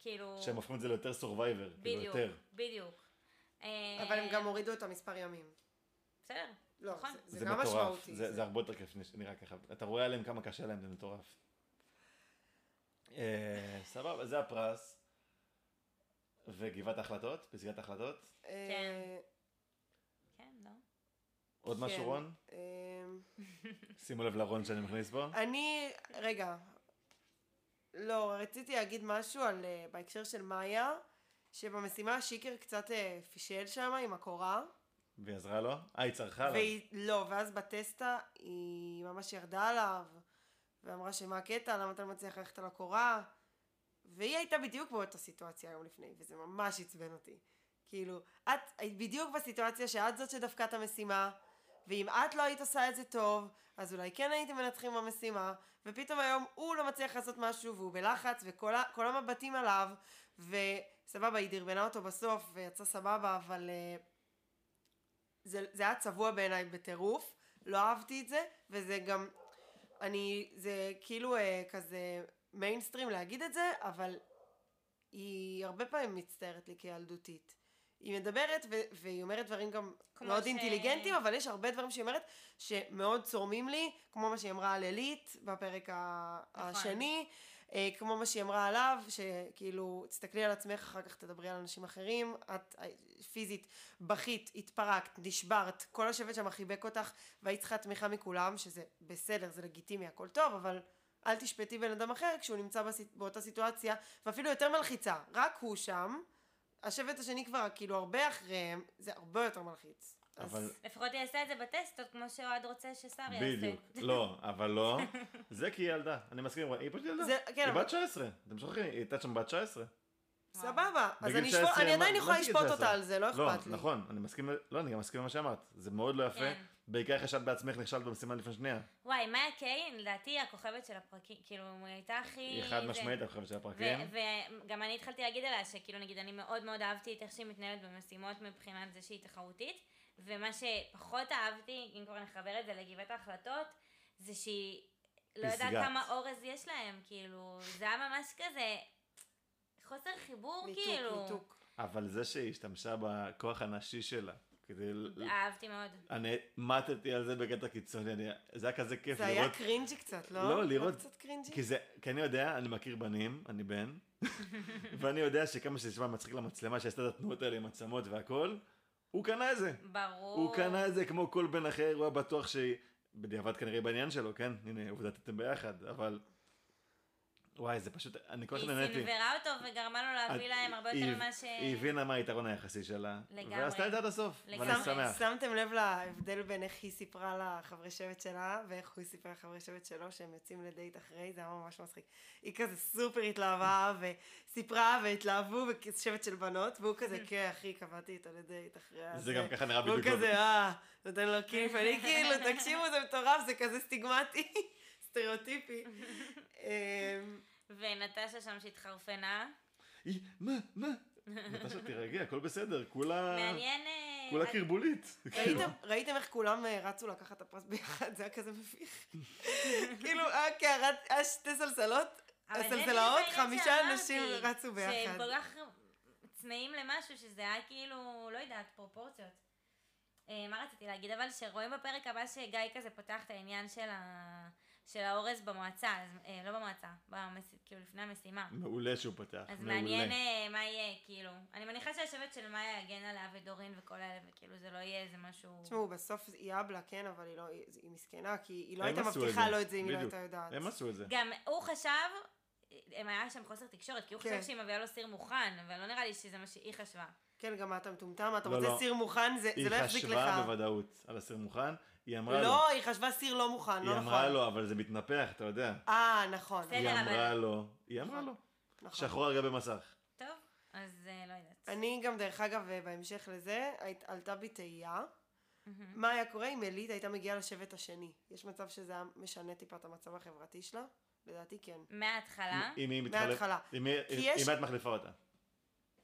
כאילו... שהם הופכים את זה ליותר סורווייבר, כאילו בדיוק, יותר. בדיוק. אבל הם גם הורידו את המספר ימים. בסדר, לא, נכון. זה גם משמעותי. זה הרבה יותר כיף נראה ככה. אתה רואה עליהם כמה קשה להם, זה מטורף. סבבה, זה הפרס. וגבעת ההחלטות, פסגת ההחלטות. כן. כן, לא? עוד משהו רון? שימו לב לרון שאני מכניס בו. רגע. לא, רציתי להגיד משהו בהקשר של מאיה, שבמשימה שיקר קצת פישל שם עם הקורה. והיא עזרה לו? היא צרחה עליו. לא, ואז בטסטה היא ממש ירדה עליו, ואמרה שמה הקטע, למה אתה לא מצליח ללכת על הקורה, והיא הייתה בדיוק באותה סיטואציה היום לפני, וזה ממש עצבן אותי. כאילו, את היית בדיוק בסיטואציה שאת זאת שדפקה את המשימה, ואם את לא היית עושה את זה טוב, אז אולי כן הייתם מנצחים במשימה, ופתאום היום הוא לא מצליח לעשות משהו, והוא בלחץ, וכל המבטים עליו, וסבבה, היא דרבנה אותו בסוף, ויצא סבבה, אבל זה היה צבוע בעיניי בטירוף, לא אהבתי את זה, וזה גם, זה כאילו כזה מיינסטרים להגיד את זה, אבל היא הרבה פעמים מצטערת לי כילדותית. היא מדברת והיא אומרת דברים גם מאוד אינטליגנטיים, אבל יש הרבה דברים שהיא אומרת שמאוד צורמים לי, כמו מה שהיא אמרה על אלית בפרק השני, כמו מה שהיא אמרה עליו, שכאילו תסתכלי על עצמך, אחר כך תדברי על אנשים אחרים, את פיזית, בכית, התפרקת, נשברת, כל השבט שם חיבק אותך, והיית צריכה תמיכה מכולם, שזה בסדר, זה לגיטימי, הכל טוב, אבל אל תשפטי בן אדם אחר כשהוא נמצא באותה סיטואציה, ואפילו יותר מלחיצה, רק הוא שם, השבט השני כבר כאילו הרבה אחריהם, זה הרבה יותר מלחיץ. אבל... לפחות יעשה את זה בטסטות, כמו שאוהד רוצה ששר יעשה. בדיוק. לא, אבל לא. זה כי היא ילדה. אני מסכים, היא פשוט ילדה. היא בת 19. אתם שוכחים, היא הייתה שם בת 19. סבבה. אז אני עדיין יכולה לשפוט אותה על זה, לא אכפת לי. נכון, אני גם מסכים למה שאמרת. זה מאוד לא יפה. בעיקר אחרי שאת בעצמך נכשלת במשימה לפני שנייה. וואי, מאיה קיי, לדעתי הכוכבת של הפרקים, כאילו, היא הייתה הכי... היא חד משמעית הכוכבת של הפרקים. וגם אני התחלתי להגיד עליה שכאילו, נגיד, אני מאוד מאוד אהבתי את איך שהיא מתנהלת במשימות מבחינת זה שהיא תחרותית, ומה שפחות אהבתי, אם כבר נחבר את זה לגבעת ההחלטות, זה שהיא לא יודעת כמה אורז יש להם, כאילו, זה היה ממש כזה חוסר חיבור, כאילו. ניתוק. אבל זה שהיא השתמשה בכוח הנשי שלה, אהבתי מאוד. אני מתתי על זה בקטע קיצוני, זה היה כזה כיף לראות. זה היה קרינג'י קצת, לא? לא, לראות. קצת קרינג'י? כי אני יודע, אני מכיר בנים, אני בן, ואני יודע שכמה שזה מצחיק למצלמה שעשתה את התנועות האלה עם עצמות והכל, הוא קנה את זה. ברור. הוא קנה את זה כמו כל בן אחר, הוא היה בטוח שהיא, בדיעבד כנראה בעניין שלו, כן? הנה, עובדת אתם ביחד, אבל... וואי, זה פשוט, אני כל כך נהניתי. היא סנברה אותו וגרמה לו להביא להם הרבה יותר ממה ש... היא הבינה מה היתרון היחסי שלה. לגמרי. ועשתה את זה עד הסוף, ואני שמח. שמתם לב להבדל בין איך היא סיפרה לחברי שבט שלה, ואיך הוא סיפר לחברי שבט שלו, שהם יוצאים לדייט אחרי, זה היה ממש מצחיק. היא כזה סופר התלהבה, וסיפרה והתלהבו, ושבט של בנות, והוא כזה, כן, אחי, קבעתי איתו לדייט אחרי הזה. זה גם ככה נראה בדיוק. הוא כזה, נותן לו כיף, אני כאילו, תקשיבו, זה מטורף, זה כזה סטיגמטי, סטריאוטיפי. ונטשה שם שהתחרפנה. מה? נטשה תירגע, הכל בסדר, כולה... מעניין... כולה קרבולית. ראיתם איך כולם רצו לקחת את הפרס ביחד? זה היה כזה מביך. כאילו, שתי סלסלות, הסלסלאות, 5 אנשים רצו ביחד. שהם כל כך צמאים למשהו שזה היה כאילו, לא יודעת, פרופורציות. מה רציתי להגיד? אבל שרואים בפרק הבא שגיא כזה פותח את העניין של האורז במועצה, לא במועצה, כאילו לפני המשימה. מעולה שהוא פותח, אז מעניין מה יהיה, כאילו. אני מניחה שהשבט של מאיה יגן עליה ודורין וכל האלה, וכאילו זה לא יהיה איזה משהו... תשמעו, בסוף היא אבלה, כן, אבל היא מסכנה, כי היא לא הייתה מבטיחה לו את זה אם היא לא הייתה יודעת. הם עשו את זה. גם הוא חשב, היה שם חוסר תקשורת, כי הוא חשב שהיא מביאה לו סיר מוכן, אבל לא נראה לי שזה מה שהיא חשבה. כן, גם אתה מטומטם, אתה רוצה סיר מוכן, זה לא יחזיק לך. היא חשבה בוודאות על הסיר מוכן, היא אמרה לו. לא, היא חשבה סיר לא מוכן, לא נכון. היא אמרה לו, אבל זה מתנפח, אתה יודע. נכון. היא אמרה לו. שחור על גבי מסך. טוב, אז לא יודעת. אני גם, דרך אגב, בהמשך לזה, עלתה בי תהייה. מה היה קורה אם אלית הייתה מגיעה לשבט השני? יש מצב שזה היה משנה טיפה את המצב החברתי שלה? לדעתי כן. מההתחלה? מההתחלה. אם את מחליפה אותה.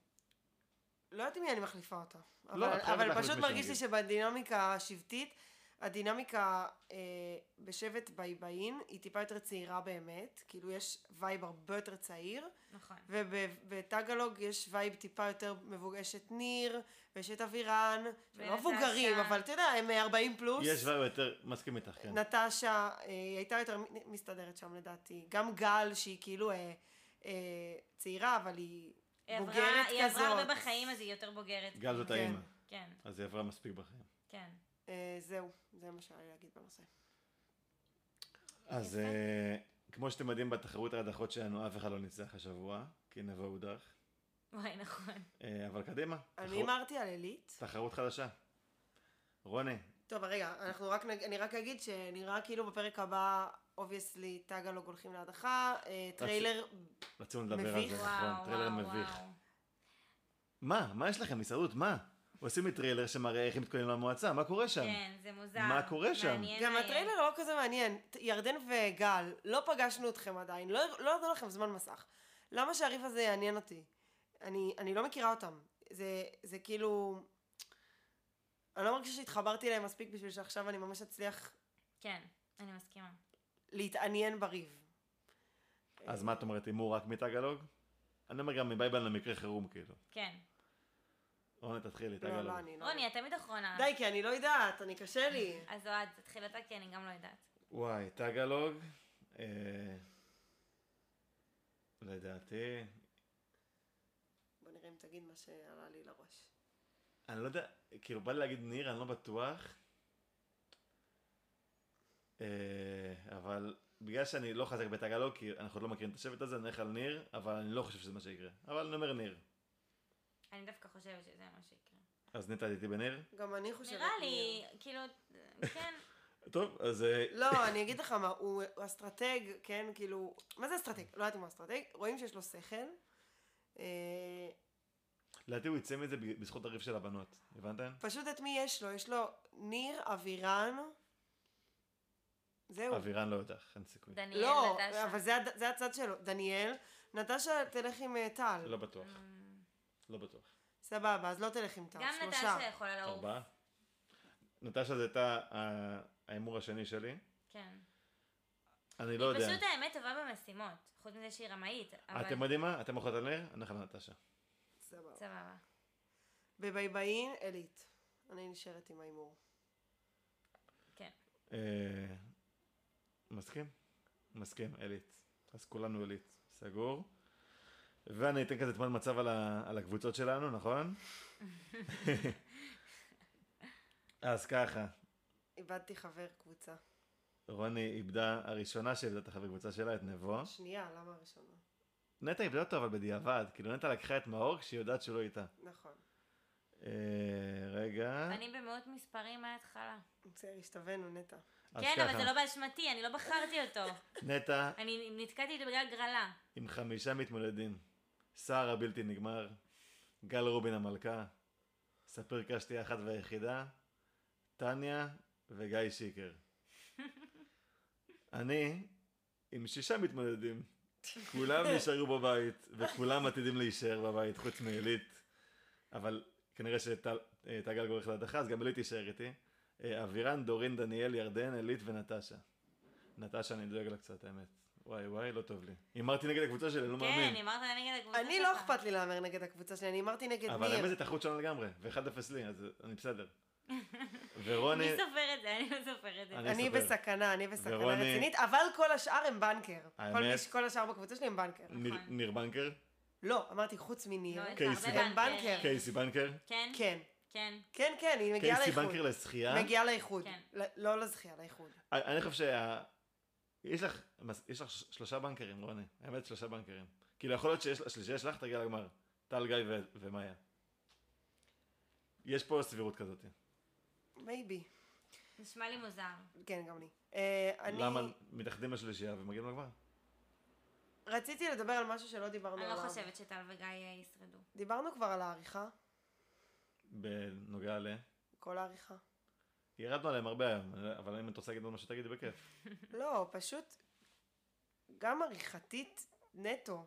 לא יודעת מי אני מחליפה אותה. אבל פשוט מרגיש לי שבדינמיקה השבטית, הדינמיקה בשבט בייבאין היא טיפה יותר צעירה באמת, כאילו יש וייב הרבה יותר צעיר, נכון. ובטגלוג יש וייב טיפה יותר מבוגשת ניר, ויש את אבירן, שהם לא ונטשה. מבוגרים, אבל אתה יודע, הם 40 פלוס. יש וייב יותר, מסכים איתך, כן. נטשה, היא הייתה יותר מסתדרת שם לדעתי. גם גל, שהיא כאילו צעירה, אבל היא בוגרת כזאת. היא עברה הרבה בחיים, אז היא יותר בוגרת. גל זאת כן. האמא. כן, אז היא עברה מספיק בחיים. כן. זהו, זה מה שהיה לי להגיד בנושא. אז כמו שאתם יודעים בתחרות ההדחות שלנו, אף אחד לא ניצח השבוע, כי נבוא הודח. וואי, נכון. אבל קדימה. אני אמרתי על אלית. תחרות חדשה. רוני, טוב, רגע, אני רק אגיד שנראה כאילו בפרק הבא, obviously, טגלוג הולכים להדחה, טריילר רצינו לדבר על מביך. זה, נכון, וואו, טריילר וואו, מביך. וואו. מה יש לכם, הישרדות, מה? עושים לי טריילר שמראה איך הם מתכוננים למועצה, מה קורה שם? כן, זה מוזר. מה קורה שם? מעניין גם מה יהיה. הטריילר לא כזה מעניין. ירדן וגל, לא פגשנו אתכם עדיין, לא נתנו לכם זמן מסך. למה שהריב הזה יעניין אותי? אני לא מכירה אותם. זה כאילו... אני לא מרגישה שהתחברתי להם מספיק בשביל שעכשיו אני ממש אצליח כן, אני מסכימה. להתעניין בריב. אז מה את אומרת, הימור רק מתגלוג? אני אומר גם מבייבל למקרה חירום, כאילו. כן. רוני, תתחילי, לא, תגלוג. לא, אני לא... רוני, את תמיד אחרונה. די, כי אני לא יודעת, אני קשה לי. אז אוהד, תתחיל אתה, כי אני גם לא יודעת. וואי, תגלוג. לדעתי, בוא נראה אם תגיד מה שעלה לי לראש. אני לא יודע, כאילו בא לי להגיד ניר, אני לא בטוח. אבל בגלל שאני לא חזק בתגלוג, כי אנחנו עוד לא מכירים את השבט הזה, נלך על ניר, אבל אני לא חושב שזה מה שיקרה. אבל אני אומר ניר. אני דווקא חושבת שזה מה שיקרה. אז נטע איתי בניר? גם אני חושבת... נראה לי, כאילו, כן. טוב, אז... לא, אני אגיד לך מה, הוא אסטרטג, כן, כאילו... מה זה אסטרטג? לא יודעת אם הוא אסטרטג, רואים שיש לו שכל. לדעתי הוא יצא מזה בזכות הריב של הבנות, הבנתם? פשוט את מי יש לו? יש לו ניר, אבירן, זהו. אבירן לא יודעת, אין סיכוי. דניאל, לא, נטשה. אבל זה הצד שלו. דניאל, נטשה תלך עם טל. לא בטוח. לא בטוח. סבבה, אז לא תלך עם טל, גם 3. נטשה יכולה לעוף. 4. נטשה זה הייתה ההימור השני שלי. כן. אני לא היא יודע. פשוט האמת טובה במשימות, חוץ מזה שהיא רמאית. אבל- אתם יודעים מה? אתם אוכלות על ניר? אני הולך על נטשה. סבבה. סבבה. בבייבאין, אלית. אני נשארת עם ההימור. כן. מסכים? מסכים, אלית. אז כולנו אלית. סגור. ואני אתן כזה תמונת מצב על הקבוצות שלנו, נכון? אז ככה, איבדתי חבר קבוצה. רוני איבדה, הראשונה שאיבדה את החבר קבוצה שלה, את נבו. שנייה, למה הראשונה? נטע איבדה אותו אבל בדיעבד, כאילו נטע לקחה את מאור כשהיא יודעת שהוא לא איתה. נכון. רגע. אני במאות מספרים מההתחלה. בסדר, השתווינו, נטע. אז כן, ככה, אבל זה לא באשמתי, אני לא בחרתי אותו. נטע אני נתקעתי איתו בגלל גרלה. עם 5 מתמודדים. סער הבלתי נגמר, גל רובין המלכה, ספיר קשתי האחת והיחידה, טניה וגיא שיקר. אני עם 6 מתמודדים. כולם נשארו בבית, וכולם עתידים להישאר בבית, חוץ מאלית. אבל כנראה שטגל גורך להדחה, אז גם אלית תישאר איתי. אבירן, דורין, דניאל, ירדן, אלית ונטשה. נטשה אני דואג לה קצת, האמת. וואי, לא טוב לי. הימרתי נגד הקבוצה שלי, לא מאמין. כן, אמרת נגד הקבוצה שלך. אני לא אכפת לי להמר נגד הקבוצה שלי, אני אמרתי נגד אבל ניר. האמת זה תחרות שלנו לגמרי, ו1-0 לי, אז אני בסדר. ורוני... מי סופר את זה? אני לא סופר את זה. אני סופר. בסכנה, אני בסכנה ורוני- רצינית, אבל כל השאר הם בנקר. האמת- כל השאר בקבוצה שלי הם בנקר. ניר בנקר, לא, אמרתי חוץ מניר. לא, יש קייסי. הרבה הם בנקר. קייסי בנקר, כן? כן. כן. כן, כן, היא מגיעה קייסי לאיחוד. בנקר לשחייה. מגיעה לאיחוד. כן. לא לזכייה, לאיחוד. אני חושב יש לך 3 בנקרים, רוני. האמת 3 בנקרים. כאילו יכול להיות שיש לך, תגיע לגמר. טל, גיא ומאיה. יש פה סבירות כזאת. מייבי. נשמע לי מוזר. כן, גם לי. למה אני מתאחדים לשלישייה ומגיעים לגמר? רציתי לדבר על משהו שלא דיברנו אני עליו. לא חושבת שטל וגיא ישרדו. דיברנו כבר על העריכה, בנוגע ל... כל העריכה. ירדנו עליהם הרבה היום, אבל אם את רוצה להגיד עוד משהו תגידי בכיף. לא, פשוט גם עריכתית נטו.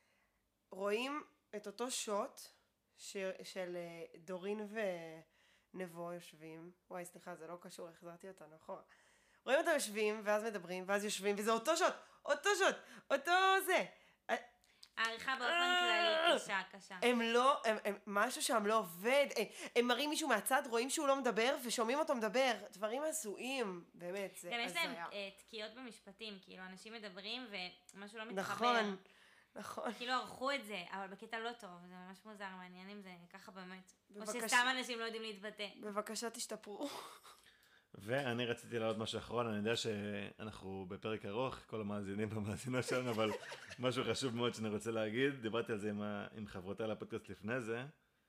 רואים את אותו שוט של דורין נבו יושבים, וואי סליחה זה לא קשור, החזרתי אותנו אחורה. רואים אותם יושבים ואז מדברים ואז יושבים וזה אותו שוט, אותו זה. העריכה באופן כללי קשה. הם לא, משהו שם לא עובד, הם מראים מישהו מהצד, רואים שהוא לא מדבר ושומעים אותו מדבר, דברים עשויים, באמת, זה גם יש להם הזיה. תקיעות במשפטים, כאילו אנשים מדברים ומשהו לא מתחבר. נכון. כאילו ערכו את זה, אבל בקטע לא טוב, זה ממש מוזר, מעניין אם זה ככה באמת. או בבקשה. שסתם אנשים לא יודעים להתבטא. בבקשה תשתפרו. ואני רציתי להעלות משהו אחרון, אני יודע שאנחנו בפרק ארוך, כל המאזינים והמאזינות שלנו, אבל משהו חשוב מאוד שאני רוצה להגיד, דיברתי על זה עם חברותיי לפודקאסט לפני זה,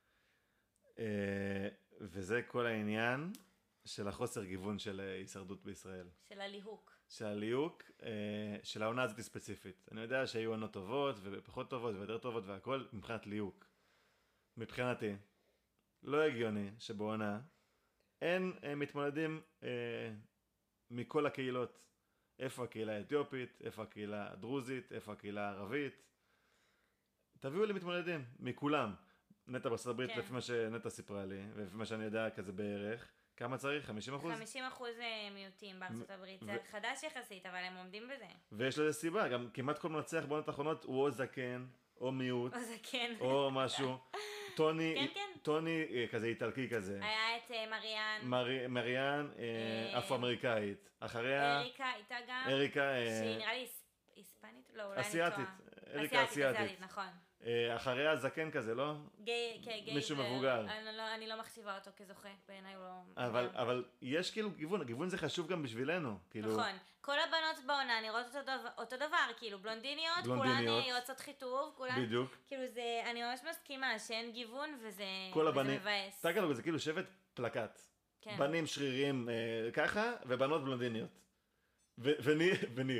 וזה כל העניין של החוסר גיוון של הישרדות בישראל. של הליהוק. של הליהוק, של העונה הזאת ספציפית. אני יודע שהיו עונות טובות ופחות טובות ויותר טובות והכל מבחינת ליהוק. מבחינתי, לא הגיוני שבעונה אין מתמודדים מכל הקהילות. איפה הקהילה האתיופית, איפה הקהילה הדרוזית, איפה הקהילה הערבית. תביאו לי מתמודדים, מכולם. נטע בארצות הברית, כן. לפי מה שנטע סיפרה לי, ולפי מה שאני יודע כזה בערך. כמה צריך? 50%? 50% מיעוטים בארצות הברית. זה חדש יחסית, אבל הם עומדים בזה. ויש לזה סיבה, גם כמעט כל מנצח בעונות האחרונות הוא או זקן, או מיעוט, או זה כן. או משהו. טוני, כן. טוני כזה איטלקי כזה. היה את מריאן. מריאן, אפרו-אמריקאית. אחריה... אריקה הייתה גם. אריקה... שהיא נראה לי היספנית? לא, אולי אני טועה. אסיאתית. אריקה אסיאתית. נכון. אחריה זקן כזה, לא? גיי. מישהו מבוגר. אני לא מחשיבה אותו כזוכה, בעיניי הוא לא... אבל יש כאילו גיוון, הגיוון זה חשוב גם בשבילנו. נכון. כל הבנות בעונה נראות אותו דבר, כאילו בלונדיניות, כולן יועצות חיטוב, כולן... בדיוק. כאילו זה, אני ממש מסכימה שאין גיוון וזה מבאס. תקלו, זה כאילו שבט פלקט. כן. בנים שרירים ככה, ובנות בלונדיניות. וניר.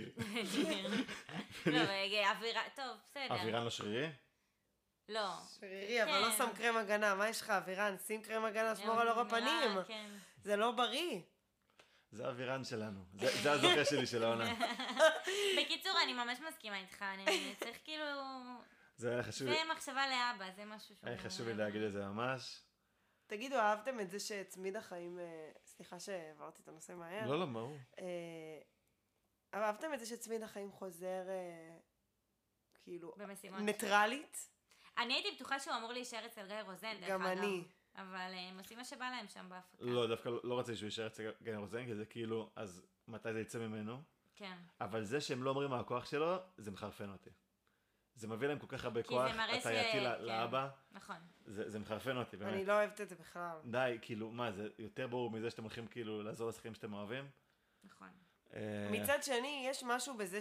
לא, אווירה, טוב, בסדר. אווירן לא שרירי? לא. שרירי, אבל לא שם קרם הגנה, מה יש לך אווירן? שים קרם הגנה, שמור על אור הפנים. זה לא בריא. זה האווירן שלנו, זה הזוכה שלי של העונה. בקיצור, אני ממש מסכימה איתך, אני צריך כאילו... זה חשוב זה לי. מחשבה לאבא, זה משהו שהוא... היה חשוב לי להגיד את זה ממש. תגידו, אהבתם את זה שצמיד החיים, סליחה שהעברתי את הנושא מהר. לא, ברור. אבל אהבתם את זה שצמיד החיים חוזר, כאילו, במשימות. ניטרלית? אני הייתי בטוחה שהוא אמור להישאר אצל גיא רוזן, דרך אגב. גם אני. אבל הם עושים מה שבא להם שם בהפקה. לא, דווקא לא רציתי שהוא יישאר אצל גיא רוזן, כי זה כאילו, אז מתי זה יצא ממנו? כן. אבל זה שהם לא אומרים מה הכוח שלו, זה מחרפן אותי. זה מביא להם כל כך הרבה כוח הטייתי לאבא. נכון. זה מחרפן אותי, באמת. אני לא אוהבת את זה בכלל. די, כאילו, מה, זה יותר ברור מזה שאתם הולכים כאילו לעזור לשחקים שאתם אוהבים? נכון. מצד שני, יש משהו בזה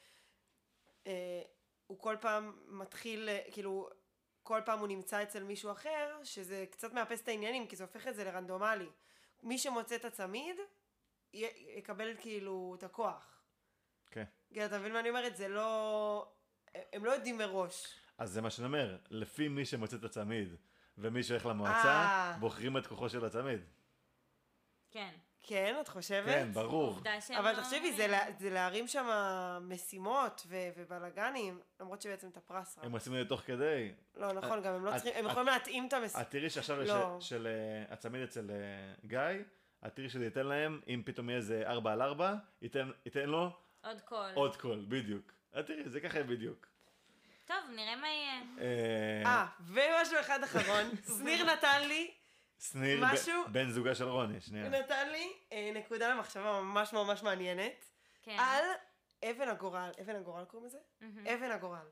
שהוא כל פעם מתחיל, כאילו, כל פעם הוא נמצא אצל מישהו אחר, שזה קצת מאפס את העניינים, כי זה הופך את זה לרנדומלי. מי שמוצא את הצמיד, יקבל כאילו את הכוח. כן. כי אתה מבין מה אני אומרת? זה לא... הם לא יודעים מראש. אז זה מה שאני אומר, לפי מי שמוצא את הצמיד, ומי שהולך למועצה, בוחרים את כוחו של הצמיד. כן. כן, את חושבת? כן, ברור. אבל תחשבי, זה להרים שם משימות ובלגנים, למרות שבעצם את הפרס. הם עושים את זה תוך כדי. לא, נכון, גם הם לא צריכים, הם יכולים להתאים את המשימות. את תראי שעכשיו של הצמיד אצל גיא, את תראי שזה ייתן להם, אם פתאום יהיה איזה 4x4, ייתן לו עוד קול, בדיוק. את תראי, זה ככה בדיוק. טוב, נראה מה יהיה. ומשהו אחד אחרון, שניר נתן לי שניר, בן זוגה של רוני, שנייה. הוא נתן לי נקודה למחשבה ממש ממש מעניינת, על אבן הגורל. אבן הגורל קוראים לזה? אבן הגורל.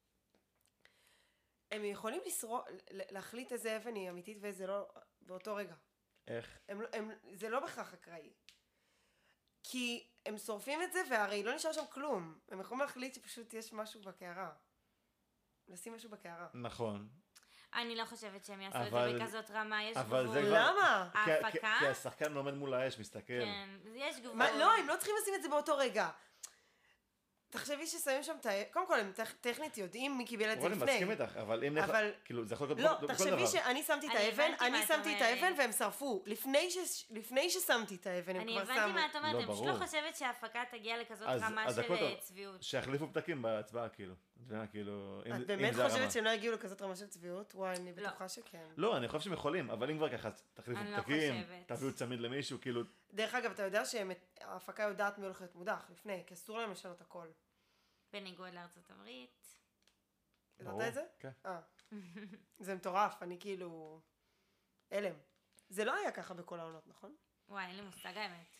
הם יכולים להחליט איזה אבן היא אמיתית ואיזה לא, באותו רגע. איך? זה לא בכך אקראי. כי הם שורפים את זה והרי לא נשאר שם כלום. הם יכולים להחליט שפשוט יש משהו בקערה. לשים משהו בקערה. נכון. אני לא חושבת שהם יעשו את זה בכזאת רמה, יש גבול. למה? ההפקה? כי השחקן עומד מול האש, מסתכל. כן, יש גבול. לא, הם לא צריכים לשים את זה באותו רגע. תחשבי ששמים שם את האבן, קודם כל הם טכנית יודעים מי קיבל את זה לפני. רוני, מסכים איתך, אבל אם כאילו זה יכול להיות בכל דבר. לא, תחשבי שאני שמתי את האבן, והם שרפו. לפני ששמתי את האבן הם כבר שמו. אני הבנתי מה את אומרת, אני פשוט לא חושבת שההפקה תגיע לכזאת רמה של צביעות. שיחליפו פתקים בהצבעה כאילו. אתה יודע, כאילו, את באמת חושבת שהם לא הגיעו לכזאת רמה של צביעות? וואי, אני בטוחה שכן. לא, אני חושב שהם יכולים, אבל אם כבר ככה, תחליפו פתקים, חושבת. תביאו צמיד למישהו, כאילו... דרך אגב, אתה יודע שההפקה יודעת מי הולך להיות מודח לפני, כי אסור להם לשנות הכל. בניגוד לארצות הברית. ברור. ידעת את זה? כן. זה מטורף, אני כאילו... אלם. זה לא היה ככה בכל העונות, נכון? וואי, אין לי מושג האמת.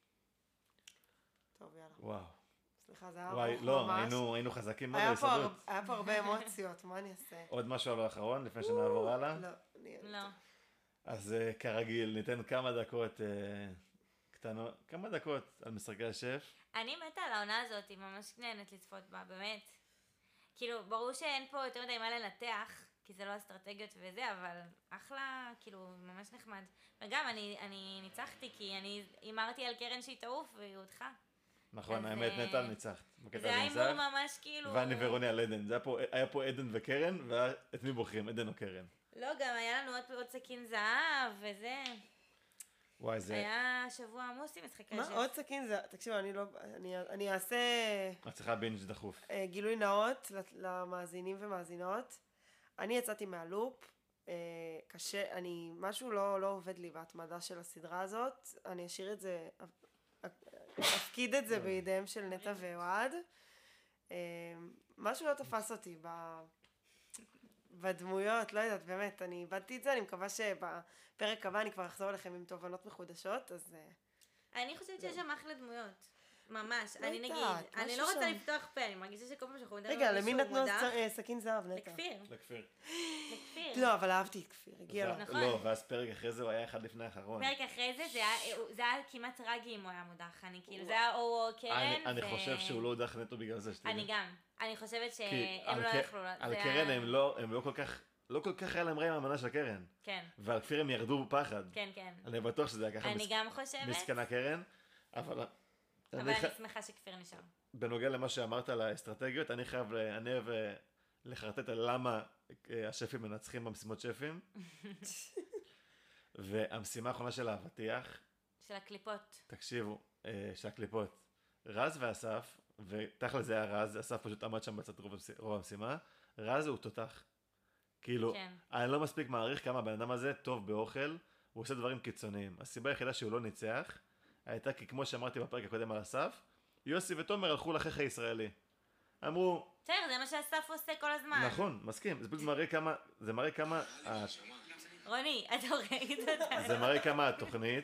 טוב, יאללה. וואו. סליחה, זה היה וואי, ארוך לא, ממש. היינו חזקים מאוד היה בהישרדות. פה הרבה אמוציות, מה אני אעשה? עוד משהו על האחרון, לפני שנעבור הלאה? לא, לא. אז כרגיל, ניתן כמה דקות קטנות, כמה דקות על משחקי השף. אני מתה על העונה הזאת, היא ממש נהנית לצפות בה, באמת. כאילו, ברור שאין פה יותר מדי מה לנתח, כי זה לא אסטרטגיות וזה, אבל אחלה, כאילו, ממש נחמד. וגם, אני ניצחתי, כי אני הימרתי על קרן שהיא תעוף, והיא הודחה. נכון, אז, האמת, נטע ניצחת. זה היה הימור ממש כאילו... ואני ורוני על עדן. היה פה עדן וקרן, ואת מי בוחרים, עדן או קרן? לא, גם היה לנו עוד סכין זהב, וזה... וואי, זה... היה שבוע עמוס עם משחקי השף. מה עוד סכין זה? תקשיבו, אני אעשה את צריכה בינג' דחוף. גילוי נאות למאזינים ומאזינות. אני יצאתי מהלופ. קשה, משהו לא עובד לי בהתמדה של הסדרה הזאת. אני אשאיר את זה, אפקיד את זה בידיהם של נטע ואוהד. משהו לא תפס אותי בדמויות, לא יודעת, באמת, אני איבדתי את זה, אני מקווה שבפרק הבא אני כבר אחזור אליכם עם תובנות מחודשות, אז... אני חושבת שיש שם אחלה דמויות. ממש. לא אני נגיד, יודעת, אני משהו לא רוצה שם. לפתוח פה, אני מרגישה שכל פעם שאנחנו מדברים רגע, על למי מישהו נתנו מודח. סכין זהב, נטע? לכפיר. לכפיר. לכפיר. לא, אבל אהבתי את כפיר, הגיע לו. נכון. לא, ואז פרק אחרי זה הוא היה אחד לפני האחרון. פרק אחרי זה היה כמעט טרגי אם הוא היה מודח. אני כאילו, זה היה או קרן אני חושב שהוא לא הודח נטו בגלל זה, שתדעי. אני גם. אני חושבת כי שהם לא יכלו... על זה קרן היה- הם לא כל כך היה להם רע עם המנה של קרן. כן, ועל כפיר הם ירדו בפחד. כן, כן. אני בטוח שזה היה ככה אני גם חושבת, מסכנה קרן, אבל אבל אני שמחה שכפיר נשאר. בנוגע למה שאמרת על האסטרטגיות, אני אוהב לחרטט על למה השפים מנצחים במשימות שפים. והמשימה האחרונה של האבטיח, של הקליפות. תקשיבו, של הקליפות, רז ואסף, ותכל'ס זה היה רז, אסף פשוט עמד שם בצד רוב המשימה, רז הוא תותח. כאילו, כן. אני לא מספיק מעריך כמה הבן אדם הזה טוב באוכל, הוא עושה דברים קיצוניים. הסיבה היחידה שהוא לא ניצח, הייתה כי כמו שאמרתי בפרק הקודם על אסף, יוסי ותומר הלכו לחך הישראלי. אמרו, בסדר, זה מה שאסף עושה כל הזמן. נכון, מסכים, זה פשוט מראה כמה, רוני, אתה ראית אותה. זה מראה כמה התוכנית,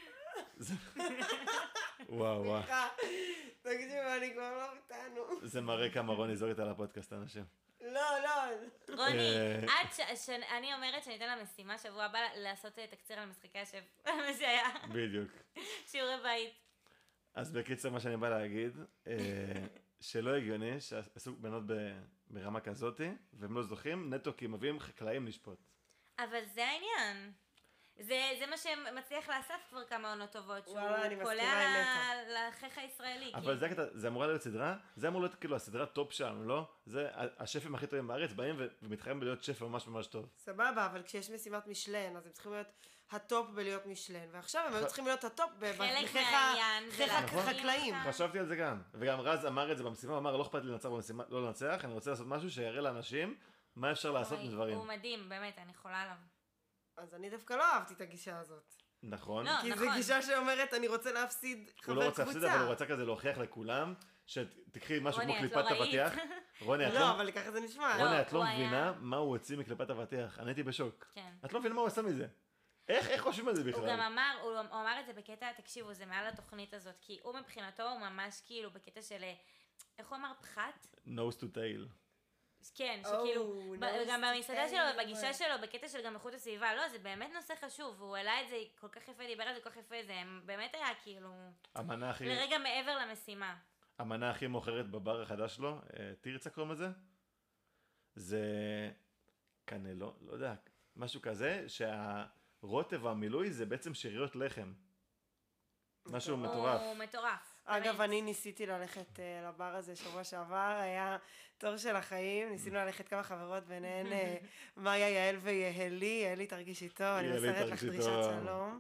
וואו, תקשיבו, אני כבר לא אותנו. זה מראה כמה רוני זורית על הפודקאסט, אנשים. לא. רוני, אני אומרת שאני אתן לה משימה שבוע הבא לעשות תקציר על משחקי השף. מה שהיה. בדיוק. שיעורי בית. אז בקיצר מה שאני בא להגיד, שלא הגיוני שעשו בנות ברמה כזאתי, והם לא זוכים, נטו כי מביאים חקלאים לשפוט. אבל זה העניין. זה מה שמצליח לאסף כבר כמה עונות טובות, שהוא וואלה, אני מסכימה קולע עם לחך הישראלי. אבל זה הקטע, זה אמורה להיות סדרה, זה אמור להיות כאילו הסדרה טופ שם, לא? זה השפים הכי טובים בארץ, באים ומתחייבים להיות שף ממש ממש טוב. סבבה, אבל כשיש משימת משלן, אז הם צריכים להיות הטופ בלהיות משלן, ועכשיו הם היו צריכים להיות הטופ חלק מהעניין זה בחקלאים. להכין אותם. חשבתי על זה גם, וגם רז אמר את זה במשימה, הוא אמר לא אכפת לי לנצח במשימה, לא לנצח, אני רוצה לעשות משהו שיראה לאנשים מה אפשר לעשות מדברים. הוא מדהים, באמת, אני חולה עליו. אז אני דווקא לא אהבתי את הגישה הזאת. נכון. לא. כי זו גישה שאומרת, אני רוצה להפסיד הוא חבר לא רוצה קבוצה. להפסיד, אבל הוא רצה כזה להוכיח לכולם, שתקחי משהו כמו רוני, את קליפת לא ראית? אבטיח. רוני, את לא, לא... אבל ככה זה נשמע. רוני, את לא הוא היה- מבינה מה הוא הוציא מקליפת אבטיח. אני הייתי בשוק. כן. את לא מבינה מה הוא עשה מזה. איך חושבים על זה הוא בכלל? גם אמר, הוא אמר את זה בקטע, תקשיבו, זה מעל התוכנית הזאת, כי הוא מבחינתו הוא ממש כאילו בקטע של, איך הוא אמר, פחת? nose to tail. כן, שכאילו, גם במסעדה nose שלו, to בגישה שלו, בקטע של גם איכות הסביבה, לא, זה באמת נושא חשוב, והוא העלה את זה כל כך יפה, דיבר על זה כל כך יפה, זה באמת היה כאילו, לרגע מעבר למשימה. המנה הכי מוכרת בבר החדש שלו, תירצה קוראים לזה? זה קנלו, לא יודע, משהו כזה, שהרוטב המילוי זה בעצם שאריות לחם. משהו מטורף. הוא מטורף. אגב, באמת. אני ניסיתי ללכת לבר הזה שבוע שעבר, היה תור של החיים, ניסינו ללכת כמה חברות, ביניהן מאיה, יעל ויהלי, יעלי תרגיש איתו, אני יעלי מסרט לך תרגיש דרישת איתו. שלום.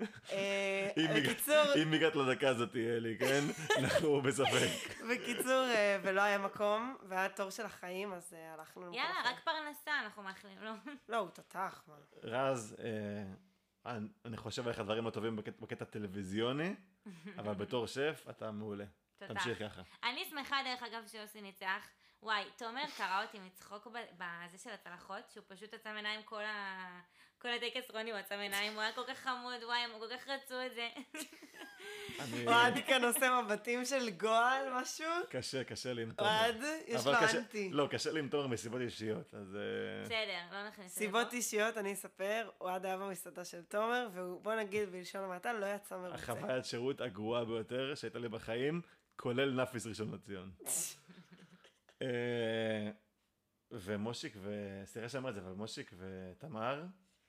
בקיצור... אם הגעת לדקה הזאת, אלי, כן? אנחנו בספק. בקיצור, ולא היה מקום, והיה תור של החיים, אז הלכנו למקום יאללה, אחר. רק פרנסה אנחנו מאחלים, לא? לא, הוא תותח, מה. רז, אני חושב עליך דברים לא טובים בקטע טלוויזיוני, אבל בתור שף אתה מעולה. תודה. תמשיך ככה. אני שמחה דרך אגב שיוסי ניצח. וואי, תומר קרא אותי מצחוק בזה של הצלחות, שהוא פשוט עצם עיניים כל הטקס רוני הוא עצם עיניים, הוא היה כל כך חמוד, וואי, הם כל כך רצו את זה. אוהד כאן עושה מבטים של גועל, משהו? קשה לי עם תומר. אוהד, יש לו אנטי. לא, קשה לי עם תומר מסיבות אישיות, אז... בסדר, לא נכניס לזה. סיבות אישיות, אני אספר, אוהד היה במסעדה של תומר, ובוא נגיד בלשון המעטה, לא יצא מרוצה. החוויית שירות הגרועה ביותר שהייתה לי בחיים, כולל נאפיס ראשון לציון. ומושיק, סליחה שאמר את זה, אבל מושיק ותמר,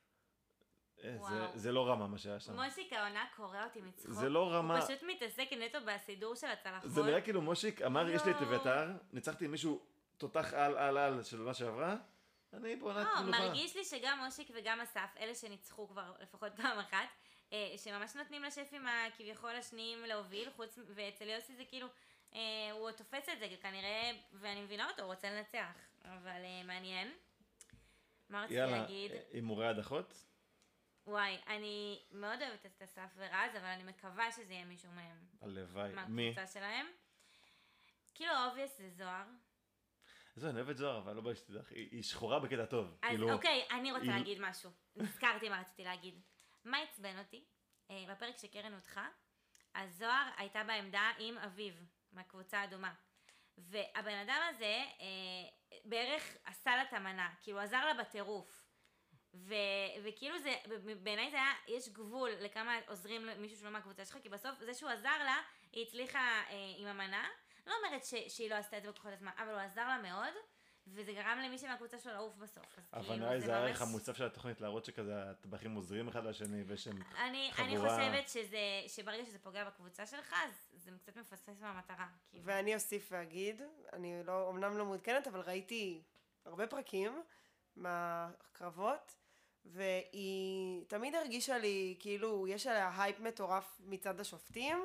זה לא רמה מה שהיה שם. מושיק העונה קורא אותי מצחוק. זה לא רמה. הוא פשוט מתעסק נטו בסידור של הצלחות. זה נראה כאילו מושיק אמר, יש לי את אביתר, ניצחתי מישהו תותח על של מה שעברה, אני בעונת מלוכה. מרגיש לי שגם מושיק וגם אסף, אלה שניצחו כבר לפחות פעם אחת, שממש נותנים לשפים הכביכול השניים להוביל, ואצל יוסי זה כאילו, הוא תופס את זה כנראה, ואני מבינה אותו, הוא רוצה לנצח, אבל מעניין. מה רציתי להגיד? יאללה, הימורי הדחות? וואי, אני מאוד אוהבת את אסף ורז, אבל אני מקווה שזה יהיה מישהו מהם. הלוואי. מי? מהקבוצה שלהם. כאילו, אובייס זה זוהר. זו, אני אוהבת זוהר, אבל לא בא שתדע, היא שחורה בקטע טוב. אז אוקיי, אני רוצה להגיד משהו. נזכרתי מה רציתי להגיד. מה עצבן אותי? בפרק שקרן הודחה, אז זוהר הייתה בעמדה עם אביב, מהקבוצה האדומה. והבן אדם הזה בערך עשה לה את המנה, כאילו עזר לה בטירוף. וכאילו זה, בעיניי זה היה, יש גבול לכמה עוזרים למישהו שלא מהקבוצה שלך, כי בסוף זה שהוא עזר לה, היא הצליחה עם המנה, לא אומרת שהיא לא עשתה את זה בכוחות עצמה, אבל הוא עזר לה מאוד, וזה גרם למישהו מהקבוצה שלו לעוף בסוף. אבל נראה לי זה הערך המוסף של התוכנית, להראות שכזה הטבחים עוזרים אחד לשני, ושהם חבורה... אני חושבת שברגע שזה פוגע בקבוצה שלך, אז זה קצת מפספס מהמטרה. ואני אוסיף ואגיד, אני אומנם לא מעודכנת, אבל ראיתי הרבה פרקים מהקרבות, והיא תמיד הרגישה לי, כאילו, יש עליה הייפ מטורף מצד השופטים,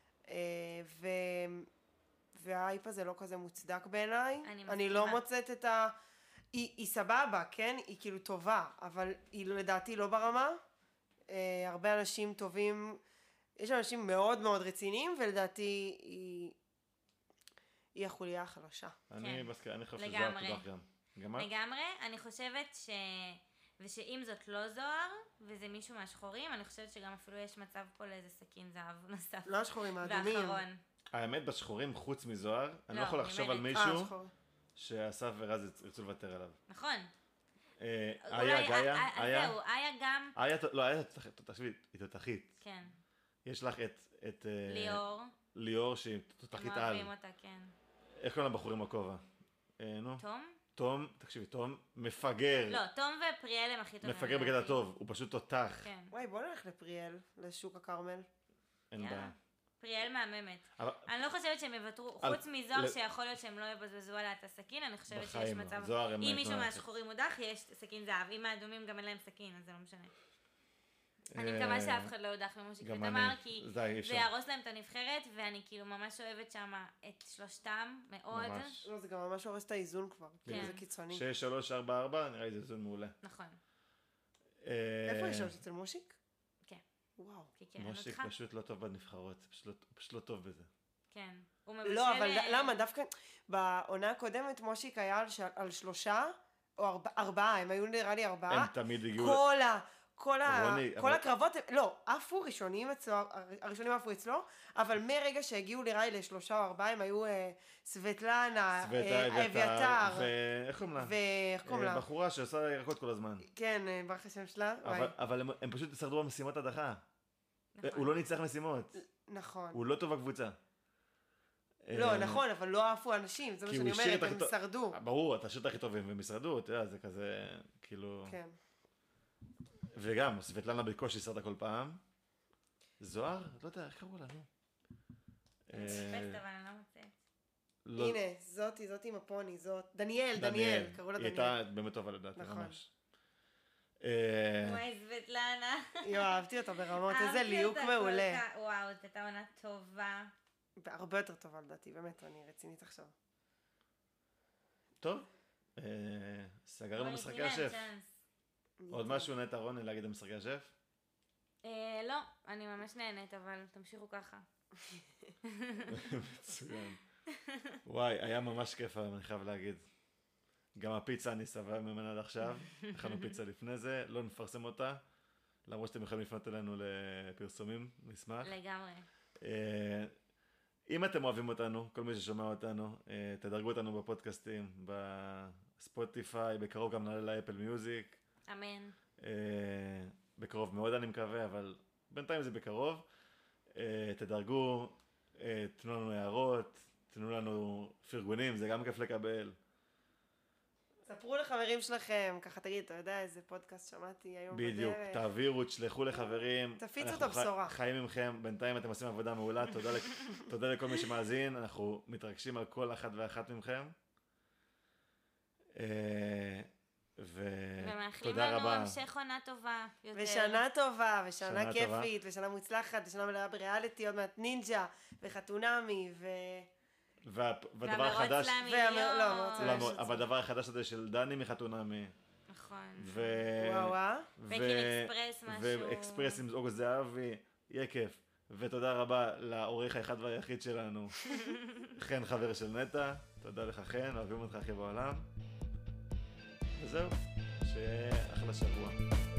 וההייפ הזה לא כזה מוצדק בעיניי. אני לא מוצאת את ה... היא סבבה, כן? היא כאילו טובה, אבל היא לדעתי לא ברמה. הרבה אנשים טובים, יש אנשים מאוד מאוד רציניים, ולדעתי היא החוליה החלשה. אני חושב שזה התודח גם. לגמרי, אני חושבת ושאם זאת לא זוהר, וזה מישהו מהשחורים, אני חושבת שגם אפילו יש מצב פה לאיזה סכין זהב נוסף. לא השחורים, האדומים. ואחרון. האמת בשחורים, חוץ מזוהר, אני לא יכול לחשוב על מישהו שאסף ורז ירצו לוותר עליו. נכון. איה, גאיה, איה. זהו, איה גם... לא, איה תחשבי, היא תותחית. כן. יש לך את... ליאור. ליאור שהיא תותחית על. הם אוהבים אותה, כן. איך קוראים לבחורים בכובע? נו? תום? תום, תקשיבי, תום מפגר. לא, תום ופריאל הם הכי טובים. מפגר בקטע טוב, הוא פשוט תותח. כן. וואי, בוא נלך לפריאל, לשוק הכרמל. אין בעיה. פריאל מהממת. אני לא חושבת שהם יוותרו, חוץ מזוהר שיכול להיות שהם לא יבזבזו עליה את הסכין, אני חושבת שיש מצב, אם מישהו מהשחורים מודח, יש סכין זהב, אם האדומים גם אין להם סכין, אז זה לא משנה. אני מקווה שאף אחד לא יודח ממושיק ותמר, כי זה יהרוס להם את הנבחרת, ואני כאילו ממש אוהבת שם את שלושתם, מאוד. לא, זה גם ממש הורס את האיזון כבר, כאילו זה קיצוני. 6-3-4-4, נראה לי זה איזון מעולה. נכון. איפה יש עוד אצל מושיק? כן. וואו. מושיק פשוט לא טוב בנבחרות, פשוט לא טוב בזה. כן. לא, אבל למה? דווקא בעונה הקודמת מושיק היה על 3 או 4, הם היו נראה לי 4. הם תמיד הגיעו... כל הקרבות, לא, עפו ראשונים אצלו, הראשונים עפו אצלו, אבל מרגע שהגיעו נראה לי ל3 או 4, הם היו סבטלנה, אביתר, ואיך קוראים לה? בחורה שעושה ירקות כל הזמן. כן, ברח השם שלה. אבל הם פשוט שרדו במשימות הדחה. הוא לא ניצח משימות. נכון. הוא לא טוב בקבוצה. לא, נכון, אבל לא עפו אנשים, זה מה שאני אומרת, הם שרדו. ברור, אתה שרת הכי טובים, והם ישרדו, אתה יודע, זה כזה, כאילו... כן. וגם, סבטלנה בקושי שרדה כל פעם. זוהר? לא יודע, איך קראו לה, נו? אני מחפשת, אבל אני לא מוצאת. הנה, זאת עם הפוני, זאת. דניאל, קראו לה דניאל. היא הייתה באמת טובה לדעתי, ממש. וואי, סבטלנה. יו, אהבתי אותו ברמות, איזה ליהוק מעולה. וואו, זאת הייתה עונה טובה. הרבה יותר טובה לדעתי, באמת, אני רצינית עכשיו. טוב, סגרנו משחקי השף. עוד משהו נטע רוני להגיד על משחקי השף? לא, אני ממש נהנית, אבל תמשיכו ככה. מצוין. וואי, היה ממש כיף היום, אני חייב להגיד. גם הפיצה אני שבע ממנה עד עכשיו. הכנו פיצה לפני זה, לא נפרסם אותה. למרות שאתם יכולים לפנות אלינו לפרסומים, נשמח. לגמרי. אם אתם אוהבים אותנו, כל מי ששומע אותנו, תדרגו אותנו בפודקאסטים, בספוטיפיי, בקרוב גם נעלה לאפל מיוזיק. אמן. בקרוב מאוד אני מקווה, אבל בינתיים זה בקרוב. תדרגו, תנו לנו הערות, תנו לנו פרגונים, זה גם כיף לקבל. ספרו לחברים שלכם, ככה תגיד, אתה יודע איזה פודקאסט שמעתי היום בדרך. בדיוק, תעבירו, תשלחו לחברים. תפיצו את הבשורה. חיים מכם, בינתיים אתם עושים עבודה מעולה, תודה לכל מי שמאזין, אנחנו מתרגשים על כל אחת ואחת מכם. ומאחלים ותודה לנו רבה. המשך עונה טובה יותר. ושנה טובה, ושנה שנה כיפית, ושנה מוצלחת, ושנה מלאה בריאליטי, עוד מעט נינג'ה, וחתונמי, והדבר החדש, אבל הדבר החדש הזה של דני מחתונמי. נכון. וואו. בקין אקספרס משהו. ואקספרס עם אוגוסט זהבי, יהיה כיף. ותודה רבה לעורך האחד והיחיד שלנו, חן חבר של נטע. תודה לך חן, אוהבים אותך הכי בעולם. וזהו, שיהיה אחלה שבוע.